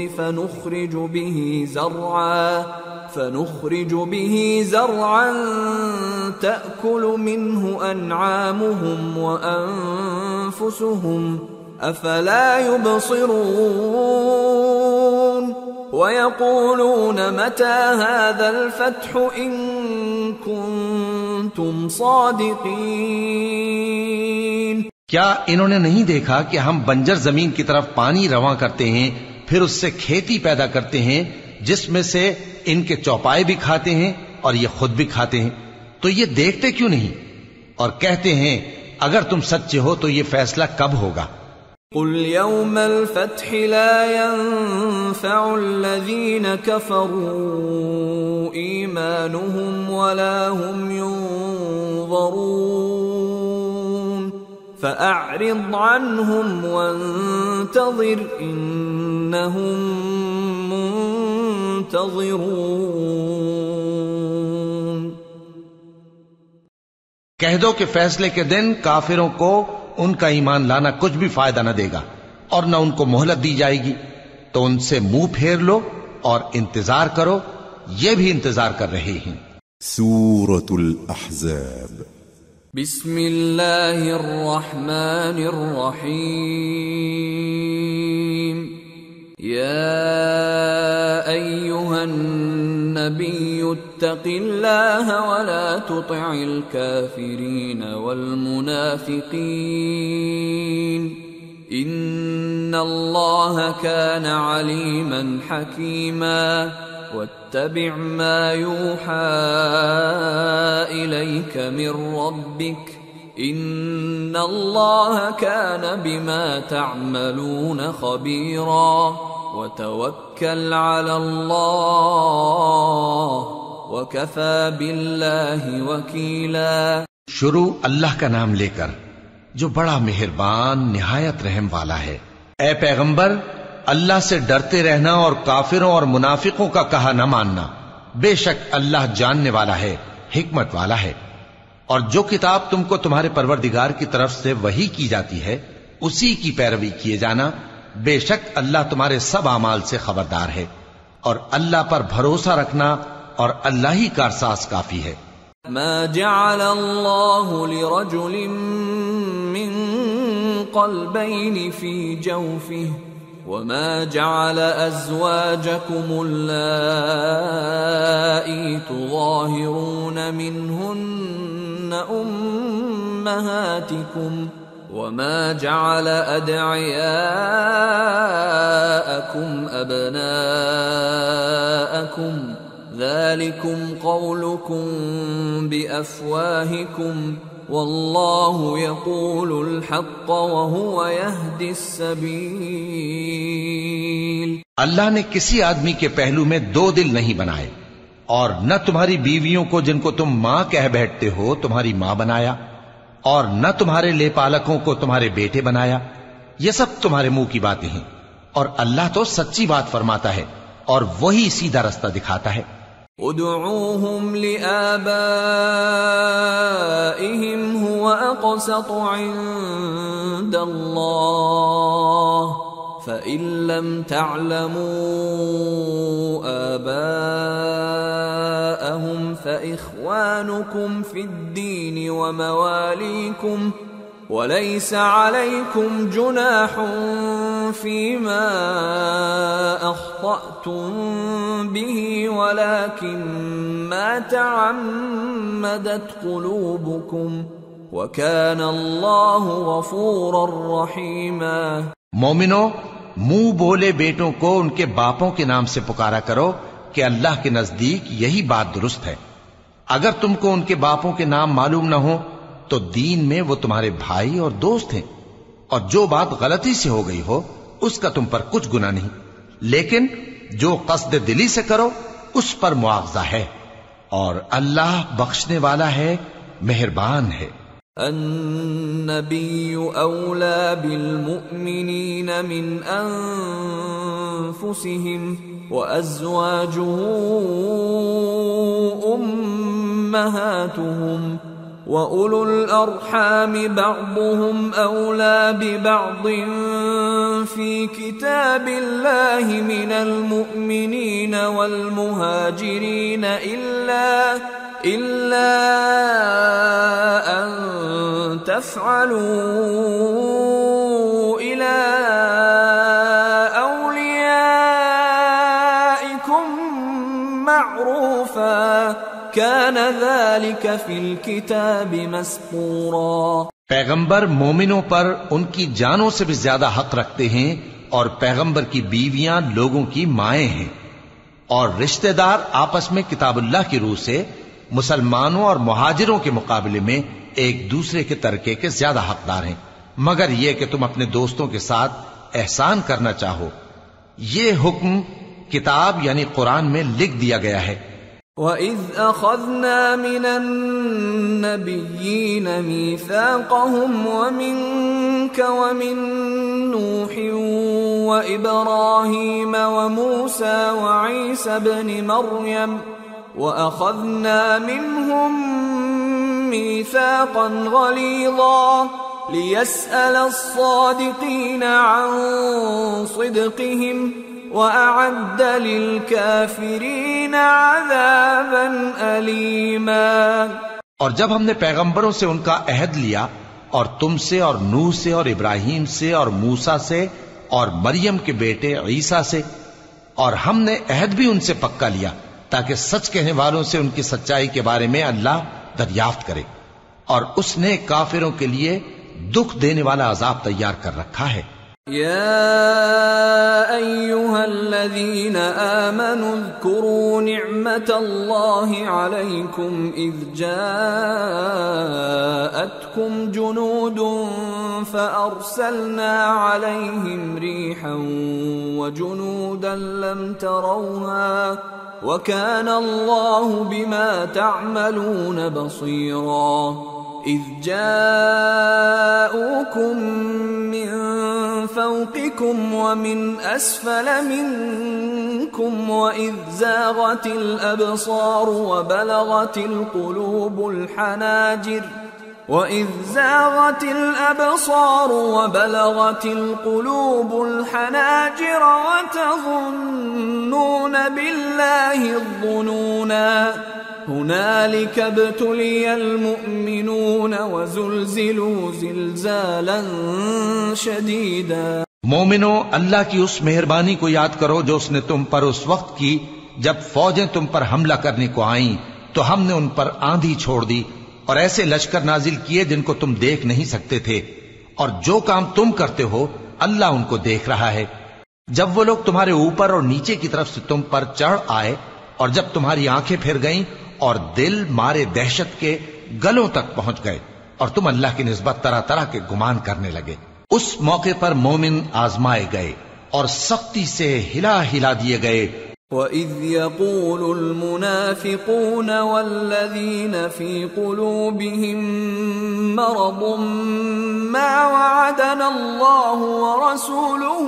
فَنُخْرِجُ بِهِ زَرْعًا تَأْكُلُ مِنْهُ أَنْعَامُهُمْ وَأَنفُسُهُمْ أَفَلَا يُبْصِرُونَ وَيَقُولُونَ مَتَى هَذَا الْفَتْحُ إِن كُنتُمْ صَادِقِينَ۔ کیا انہوں نے نہیں دیکھا کہ ہم بنجر زمین کی طرف پانی رواں کرتے ہیں، پھر اس سے کھیتی پیدا کرتے ہیں جس میں سے ان کے چوپائے بھی کھاتے ہیں اور یہ خود بھی کھاتے ہیں، تو یہ دیکھتے کیوں نہیں اور کہتے ہیں اگر تم سچے ہو تو یہ فیصلہ کب ہوگا؟ قل يوم الفتح لا ينفع الذين كفروا إيمانهم ولا هم ينظرون فأعرض عنهم وانتظر إنهم منتظرون۔ کہہ دو کہ فیصلے کے دن کافروں کو ان کا ایمان لانا کچھ بھی فائدہ نہ دے گا اور نہ ان کو مہلت دی جائے گی، تو ان سے منہ پھیر لو اور انتظار کرو، یہ بھی انتظار کر رہے ہیں۔ سورة الأحزاب بسم اللہ الرحمن الرحیم۔ یا ایہا النبی اتق اللہ ولا تطع الكافرین والمنافقین ان اللہ کان علیما حکیما واتبع ما يوحى إليك من ربك إن الله كان بما تعملون خبيرا وتوكل على الله وكفى بالله وكيلا۔ شروع اللہ کا نام لے کر جو بڑا مہربان نہایت رحم والا ہے۔ اے پیغمبر، اللہ سے ڈرتے رہنا اور کافروں اور منافقوں کا کہا نہ ماننا، بے شک اللہ جاننے والا ہے، حکمت والا ہے۔ اور جو کتاب تم کو تمہارے پروردگار کی طرف سے وحی کی جاتی ہے اسی کی پیروی کیے جانا، بے شک اللہ تمہارے سب اعمال سے خبردار ہے، اور اللہ پر بھروسہ رکھنا اور اللہ ہی کارساز کافی ہے۔ ما جعل اللہ لرجل من قلبین فی جوفہ وما جعل أزواجكم اللائي تظاهرون منهن أمهاتكم وما جعل أدعياءكم أبناءكم ذلكم قولكم بأفواهكم واللہ یقول الحق وہو یہدی السبیل۔ اللہ نے کسی آدمی کے پہلو میں دو دل نہیں بنائے، اور نہ تمہاری بیویوں کو جن کو تم ماں کہہ بیٹھتے ہو تمہاری ماں بنایا، اور نہ تمہارے لے پالکوں کو تمہارے بیٹے بنایا۔ یہ سب تمہارے منہ کی باتیں ہیں، اور اللہ تو سچی بات فرماتا ہے اور وہی سیدھا رستہ دکھاتا ہے۔ ادعوهم لآبائهم هو أقسط عند الله فإن لم تعلموا آباءهم فإخوانكم في الدين ومواليكم وليس عليكم جناح فيما أخطأتم به ولكن ما تعمدت قلوبكم وكان الله غفورا رحيما۔ مومنو، منہ بولے بیٹوں کو ان کے باپوں کے نام سے پکارا کرو کہ اللہ کے نزدیک یہی بات درست ہے۔ اگر تم کو ان کے باپوں کے نام معلوم نہ ہو تو دین میں وہ تمہارے بھائی اور دوست ہیں، اور جو بات غلطی سے ہو گئی ہو اس کا تم پر کچھ گناہ نہیں، لیکن جو قصد دلی سے کرو اس پر مواخذہ ہے، اور اللہ بخشنے والا ہے، مہربان ہے۔ النبی اولا بالمؤمنین من انفسهم وازواجه امہاتهم وَأُولُو الْأَرْحَامِ بَعْضُهُمْ أَوْلَى بِبَعْضٍ فِي كِتَابِ اللَّهِ مِنَ الْمُؤْمِنِينَ وَالْمُهَاجِرِينَ إِلَّا أَن تَفْعَلُوا إِلَى أَوْلِيَائِكُمْ مَعْرُوفًا كَانَ ذَلِكَ فِي الْكِتَابِ مَسْطُورًا۔ پیغمبر مومنوں پر ان کی جانوں سے بھی زیادہ حق رکھتے ہیں، اور پیغمبر کی بیویاں لوگوں کی مائیں ہیں، اور رشتہ دار آپس میں کتاب اللہ کی روح سے مسلمانوں اور مہاجروں کے مقابلے میں ایک دوسرے کے ترکے کے زیادہ حقدار ہیں، مگر یہ کہ تم اپنے دوستوں کے ساتھ احسان کرنا چاہو۔ یہ حکم کتاب یعنی قرآن میں لکھ دیا گیا ہے۔ وَإِذْ أَخَذْنَا مِنَ النَّبِيِّينَ مِيثَاقَهُمْ وَمِنْكَ وَمِنْ نُوحٍ وَإِبْرَاهِيمَ وَمُوسَى وَعِيسَى ابْنِ مَرْيَمَ وَأَخَذْنَا مِنْهُمْ مِيثَاقًا غَلِيظًا لِيَسْأَلَ الصَّادِقِينَ عَنْ صِدْقِهِمْ وَأَعَدَّ لِلْكَافِرِينَ عَذَابًا أَلِيمًا۔ اور جب ہم نے پیغمبروں سے ان کا عہد لیا، اور تم سے اور نوح سے اور ابراہیم سے اور موسیٰ سے اور مریم کے بیٹے عیسیٰ سے، اور ہم نے عہد بھی ان سے پکا لیا تاکہ سچ کہنے والوں سے ان کی سچائی کے بارے میں اللہ دریافت کرے، اور اس نے کافروں کے لیے دکھ دینے والا عذاب تیار کر رکھا ہے۔ يا أيها الذين آمنوا اذكروا نعمة الله عليكم إذ جاءتكم جنود فأرسلنا عليهم ريحا وجنودا لم تروها وكان الله بما تعملون بصيرا إذ جاءوكم من فوقكم ومن أسفل منكم وإذ زاغت الأبصار وبلغت القلوب الحناجر وتظنون بالله الظنونا هنالك ابتلي المؤمنون وزلزلوا زلزالا شديدا۔ مومنو، اللہ کی اس مہربانی کو یاد کرو جو اس نے تم پر اس وقت کی جب فوجیں تم پر حملہ کرنے کو آئیں تو ہم نے ان پر آندھی چھوڑ دی اور ایسے لشکر نازل کیے جن کو تم دیکھ نہیں سکتے تھے، اور جو کام تم کرتے ہو اللہ ان کو دیکھ رہا ہے۔ جب وہ لوگ تمہارے اوپر اور نیچے کی طرف سے تم پر چڑھ آئے اور جب تمہاری آنکھیں پھر گئیں اور دل مارے دہشت کے گلوں تک پہنچ گئے اور تم اللہ کی نسبت طرح طرح کے گمان کرنے لگے، اس موقع پر مومن آزمائے گئے اور سختی سے ہلا ہلا دیے گئے۔ وَإِذْ يَقُولُ الْمُنَافِقُونَ وَالَّذِينَ فِي قُلُوبِهِم مَّرَضٌ مَّا وَعَدَنَا اللَّهُ وَرَسُولُهُ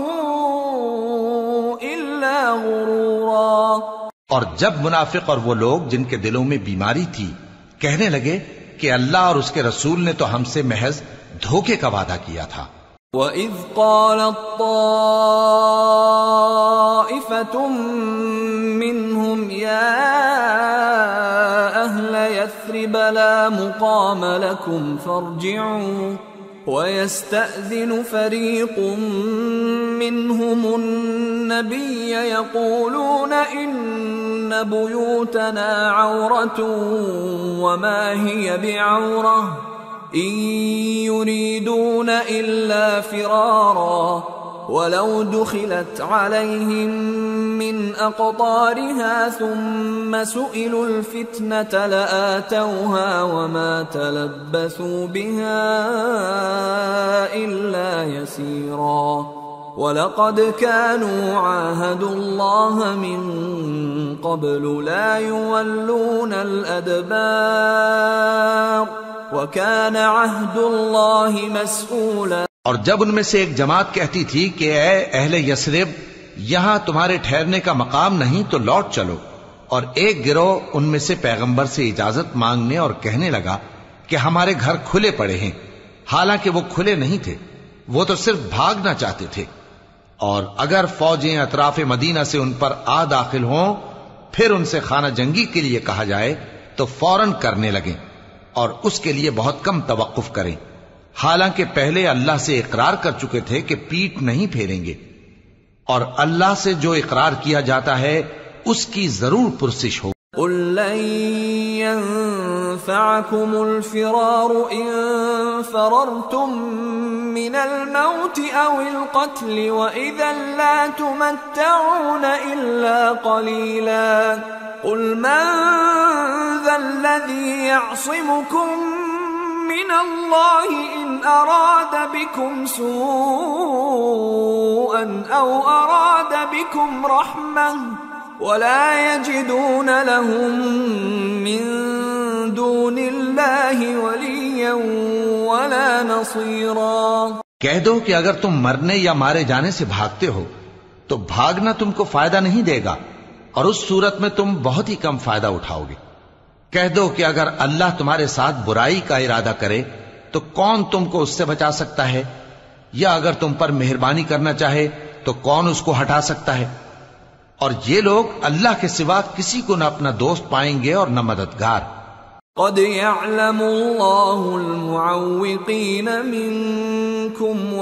إِلَّا غُرُورًا۔ اور جب منافق اور وہ لوگ جن کے دلوں میں بیماری تھی کہنے لگے کہ اللہ اور اس کے رسول نے تو ہم سے محض دھوکے کا وعدہ کیا تھا۔ وَإِذْ قَالَتْ طَائِفَةٌ مِّنْهُمْ يَا أَهْلَ يَثْرِبَ لَا مُقَامَ لَكُمْ فَارْجِعُوا وَيَسْتَأْذِنُ فَرِيقٌ مِّنْهُمُ النَّبِيَّ يَقُولُونَ إِنَّ بُيُوتَنَا عَوْرَةٌ وَمَا هِيَ بِعَوْرَةٍ إِن يُرِيدُونَ إِلَّا فِرَارًا وَلَوْ دُخِلَتْ عَلَيْهِمْ مِنْ أَقْطَارِهَا ثُمَّ سُئِلُوا الْفِتْنَةَ لَآتَوْهَا وَمَا تَلَبَّثُوا بِهَا إِلَّا يَسِيرًا وَلَقَدْ كَانُوا عَاهَدُوا اللَّهَ مِنْ قَبْلُ لَا يُوَلُّونَ الْأَدْبَارَ وَكَانَ عَهْدُ اللَّهِ مَسْئُولًا۔ اور جب ان میں سے ایک جماعت کہتی تھی کہ اے اہل یثرب، یہاں تمہارے ٹھہرنے کا مقام نہیں تو لوٹ چلو، اور ایک گروہ ان میں سے پیغمبر سے اجازت مانگنے اور کہنے لگا کہ ہمارے گھر کھلے پڑے ہیں، حالانکہ وہ کھلے نہیں تھے، وہ تو صرف بھاگنا چاہتے تھے۔ اور اگر فوجیں اطراف مدینہ سے ان پر آ داخل ہوں پھر ان سے خانہ جنگی کے لیے کہا جائے تو فوراً کرنے لگیں اور اس کے لیے بہت کم توقف کریں، حالانکہ پہلے اللہ سے اقرار کر چکے تھے کہ پیٹ نہیں پھیریں گے، اور اللہ سے جو اقرار کیا جاتا ہے اس کی ضرور پرسش ہو۔ قُل لَّن يَنفَعَكُمُ الْفِرَارُ إِن فَرَرْتُم مِّنَ الْمَوْتِ أَوِ الْقَتْلِ وَإِذًا لَّا تُمَتَّعُونَ إِلَّا قَلِيلًا قُلْ مَن ذَا الَّذِي يَعْصِمُكُم مِّنَ اللَّهِ إِنْ أَرَادَ بِكُمْ سُوءًا أَوْ أَرَادَ بِكُمْ رَحْمَةً ولا يجدون لهم من دون الله وليا ولا نصيرا. کہہ دو کہ اگر تم مرنے یا مارے جانے سے بھاگتے ہو تو بھاگنا تم کو فائدہ نہیں دے گا، اور اس صورت میں تم بہت ہی کم فائدہ اٹھاؤ گے. کہہ دو کہ اگر اللہ تمہارے ساتھ برائی کا ارادہ کرے تو کون تم کو اس سے بچا سکتا ہے، یا اگر تم پر مہربانی کرنا چاہے تو کون اس کو ہٹا سکتا ہے. اور یہ لوگ اللہ کے سوا کسی کو نہ اپنا دوست پائیں گے اور نہ مددگار. قد يعلم الله المعوقين منكم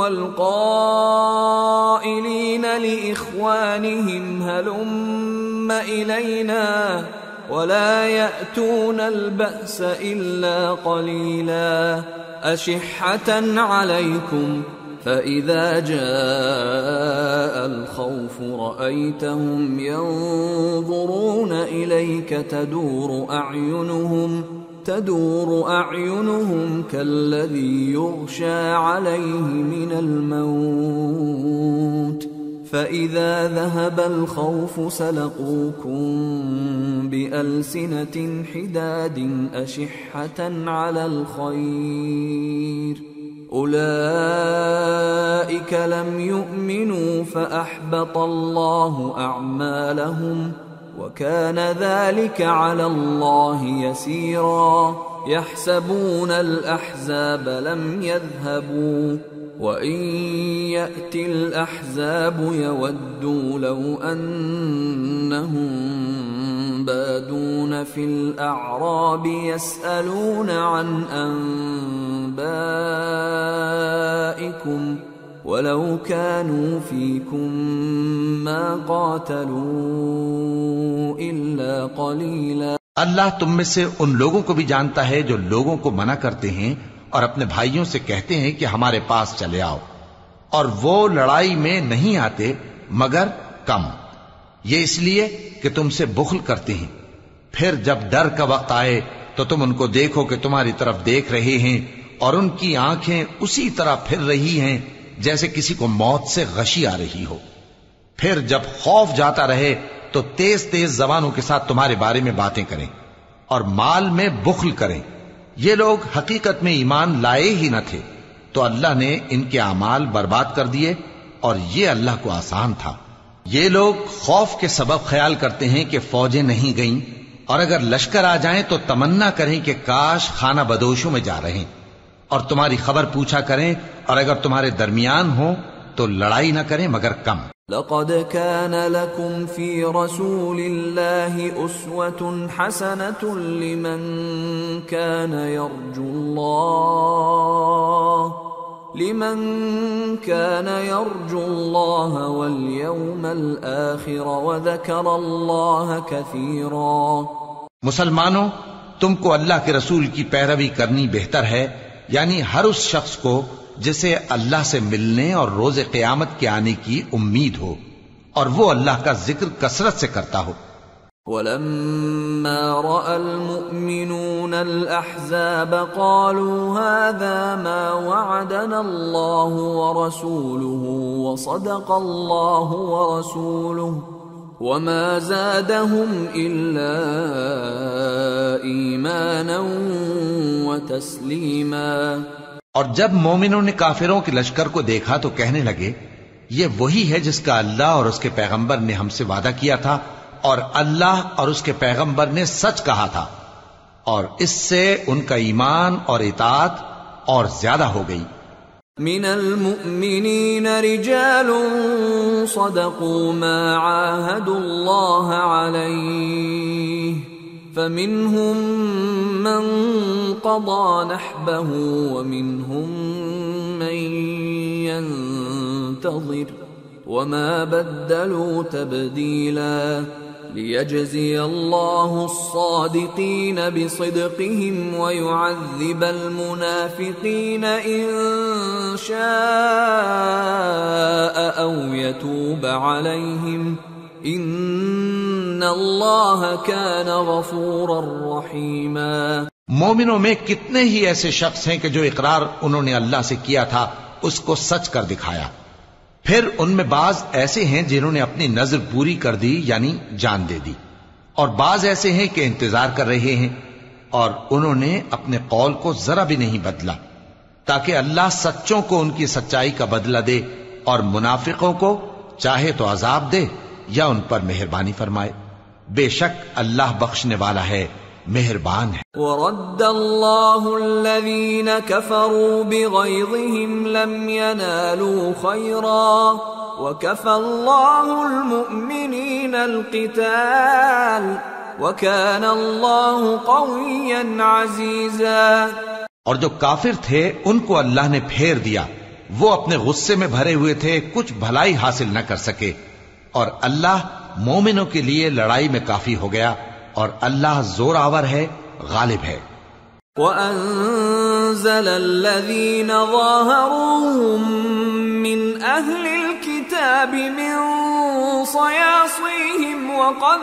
والقائلين لإخوانهم هلم إلينا ولا يأتون البأس إلا قليلا أشحة عليكم فإذا جاء الخوف رأيتهم ينظرون إليك تدور أعينهم كالذي يغشى عليه من الموت فإذا ذهب الخوف سلقوكم بألسنة حداد أشحة على الخير أولئك لم يؤمنوا فأحبط الله أعمالهم وكان ذلك على الله يسيرا. يحسبون الأحزاب لم يذهبوا وإن يأتي الأحزاب يودوا لو أنهم بادون في الأعراب يسألون عن أنبائكم ولو كانوا فيكم ما قاتلوا إلا قليلا. اللہ تم میں سے ان لوگوں کو بھی جانتا ہے جو لوگوں کو منع کرتے ہیں اور اپنے بھائیوں سے کہتے ہیں کہ ہمارے پاس چلے آؤ، اور وہ لڑائی میں نہیں آتے مگر کم، یہ اس لیے کہ تم سے بخل کرتے ہیں. پھر جب ڈر کا وقت آئے تو تم ان کو دیکھو کہ تمہاری طرف دیکھ رہے ہیں اور ان کی آنکھیں اسی طرح پھر رہی ہیں جیسے کسی کو موت سے غشی آ رہی ہو. پھر جب خوف جاتا رہے تو تیز تیز زبانوں کے ساتھ تمہارے بارے میں باتیں کریں اور مال میں بخل کریں. یہ لوگ حقیقت میں ایمان لائے ہی نہ تھے، تو اللہ نے ان کے اعمال برباد کر دیے، اور یہ اللہ کو آسان تھا. یہ لوگ خوف کے سبب خیال کرتے ہیں کہ فوجیں نہیں گئیں، اور اگر لشکر آ جائیں تو تمنا کریں کہ کاش خانہ بدوشوں میں جا رہے، اور تمہاری خبر پوچھا کریں، اور اگر تمہارے درمیان ہو تو لڑائی نہ کریں مگر کم. لقد كان لكم في رسول الله أسوة حسنة لمن كان يرجو الله واليوم الآخر وذكر الله كثيرا. مسلمانوں، تم کو اللہ کے رسول کی پیروی کرنی بہتر ہے، یعنی ہر اس شخص کو جسے اللہ سے ملنے اور روز قیامت کے آنے کی امید ہو، اور وہ اللہ کا ذکر کثرت سے کرتا ہو. وَلَمَّا رَأَى الْمُؤْمِنُونَ الْأَحْزَابَ قَالُوا هَذَا مَا وَعَدَنَا اللَّهُ وَرَسُولُهُ وَصَدَقَ اللَّهُ وَرَسُولُهُ وَمَا زَادَهُمْ إِلَّا إِيمَانًا وَتَسْلِيمًا. اور جب مومنوں نے کافروں کے لشکر کو دیکھا تو کہنے لگے، یہ وہی ہے جس کا اللہ اور اس کے پیغمبر نے ہم سے وعدہ کیا تھا، اور اللہ اور اس کے پیغمبر نے سچ کہا تھا، اور اس سے ان کا ایمان اور اطاعت اور زیادہ ہو گئی. من المؤمنین رجال صدقوا ما عاهدوا الله عليه فمنهم من قضى نحبه ومنهم من ينتظر وما بدلوا تبديلا ليجزي الله الصادقين بصدقهم ويعذب المنافقين إن شاء أو يتوب عليهم ان اللہ کان غفورا رحیما. مومنوں میں کتنے ہی ایسے شخص ہیں کہ جو اقرار انہوں نے اللہ سے کیا تھا اس کو سچ کر دکھایا، پھر ان میں بعض ایسے ہیں جنہوں نے اپنی نظر پوری کر دی یعنی جان دے دی، اور بعض ایسے ہیں کہ انتظار کر رہے ہیں، اور انہوں نے اپنے قول کو ذرا بھی نہیں بدلا، تاکہ اللہ سچوں کو ان کی سچائی کا بدلہ دے اور منافقوں کو چاہے تو عذاب دے یا ان پر مہربانی فرمائے۔ بے شک اللہ بخشنے والا ہے، مہربان ہے۔ وَرَدَّ اللَّهُ الَّذِينَ كَفَرُوا بِغَيْظِهِمْ لَمْ يَنَالُوا خَيْرًا وَكَفَى اللَّهُ الْمُؤْمِنِينَ الْقِتَالَ وَكَانَ اللَّهُ قَوِيًّا عَزِيزًا۔ اور جو کافر تھے ان کو اللہ نے پھیر دیا، وہ اپنے غصے میں بھرے ہوئے تھے، کچھ بھلائی حاصل نہ کر سکے، اور اللہ مومنوں کے لیے لڑائی میں کافی ہو گیا، اور اللہ زور آور ہے، غالب ہے۔ وَأَنزَلَ الَّذِينَ ظَاهَرُوهُم مِّنْ أَهْلِ الْكِتَابِ مِنْ صَيَاصِيهِمْ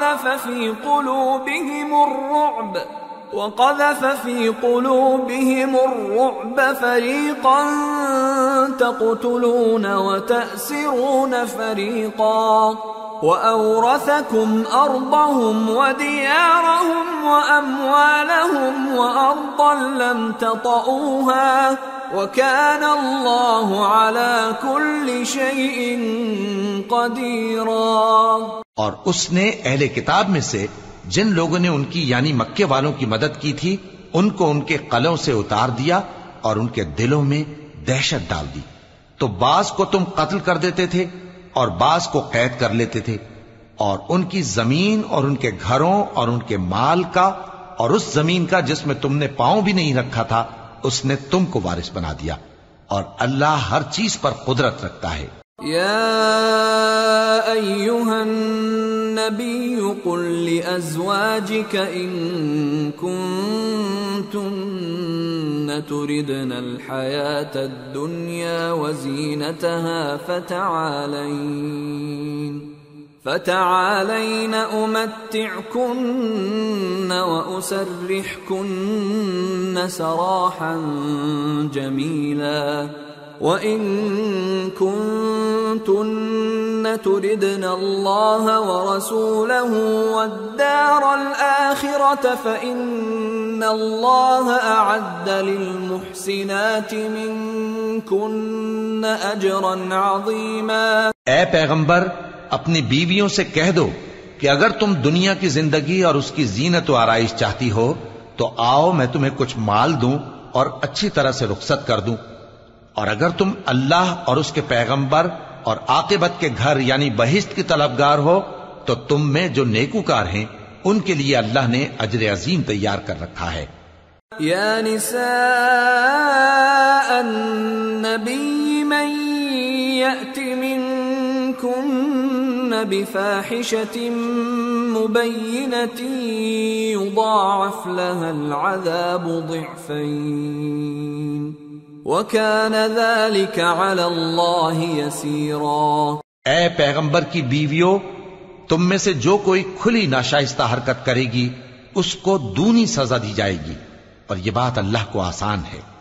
وَقَذَفَ فِي قُلُوبِهِمُ الرُّعْبَ فَرِيقًا تَقْتُلُونَ وَتَأْسِرُونَ فَرِيقًا وَأَوْرَثَكُمْ أَرْضَهُمْ وَدِيَارَهُمْ وَأَمْوَالَهُمْ وَأَرْضًا لَمْ تَطَئُوهَا وَكَانَ اللَّهُ عَلَى كُلِّ شَيْءٍ قَدِيرًا۔ اور اس نے اہل کتاب میں سے جن لوگوں نے ان کی یعنی مکے والوں کی مدد کی تھی، ان کو ان کے قلعوں سے اتار دیا اور ان کے دلوں میں دہشت ڈال دی، تو بعض کو تم قتل کر دیتے تھے اور بعض کو قید کر لیتے تھے، اور ان کی زمین اور ان کے گھروں اور ان کے مال کا اور اس زمین کا جس میں تم نے پاؤں بھی نہیں رکھا تھا، اس نے تم کو وارث بنا دیا، اور اللہ ہر چیز پر قدرت رکھتا ہے۔ يا أيها النبي قل لأزواجك إن كنتن تردن الحياة الدنيا وزينتها فتعالين أمتعكن وأسرحكن سراحا جميلا وَإِن كُنتُنَّ تُرِدْنَ اللَّهَ وَرَسُولَهُ وَالدَّارَ الْآخِرَةَ فَإِنَّ اللَّهَ أَعَدَّ لِلْمُحْسِنَاتِ مِنكُنَّ أَجْرًا عَظِيمًا۔ اے پیغمبر اپنی بیویوں سے کہہ دو کہ اگر تم دنیا کی زندگی اور اس کی زینت و آرائش چاہتی ہو تو آؤ میں تمہیں کچھ مال دوں اور اچھی طرح سے رخصت کر دوں، اور اگر تم اللہ اور اس کے پیغمبر اور عاقبت کے گھر یعنی بہشت کی طلبگار ہو تو تم میں جو نیکوکار ہیں ان کے لیے اللہ نے اجر عظیم تیار کر رکھا ہے۔ یا نساء النبی من یأت منکن بفاحشة مبینة یضاعف لها العذاب ضعفین وَكَانَ ذَلِكَ عَلَى اللَّهِ يَسِيرًا۔ اے پیغمبر کی بیویوں، تم میں سے جو کوئی کھلی ناشائستہ حرکت کرے گی اس کو دونی سزا دی جائے گی، اور یہ بات اللہ کو آسان ہے۔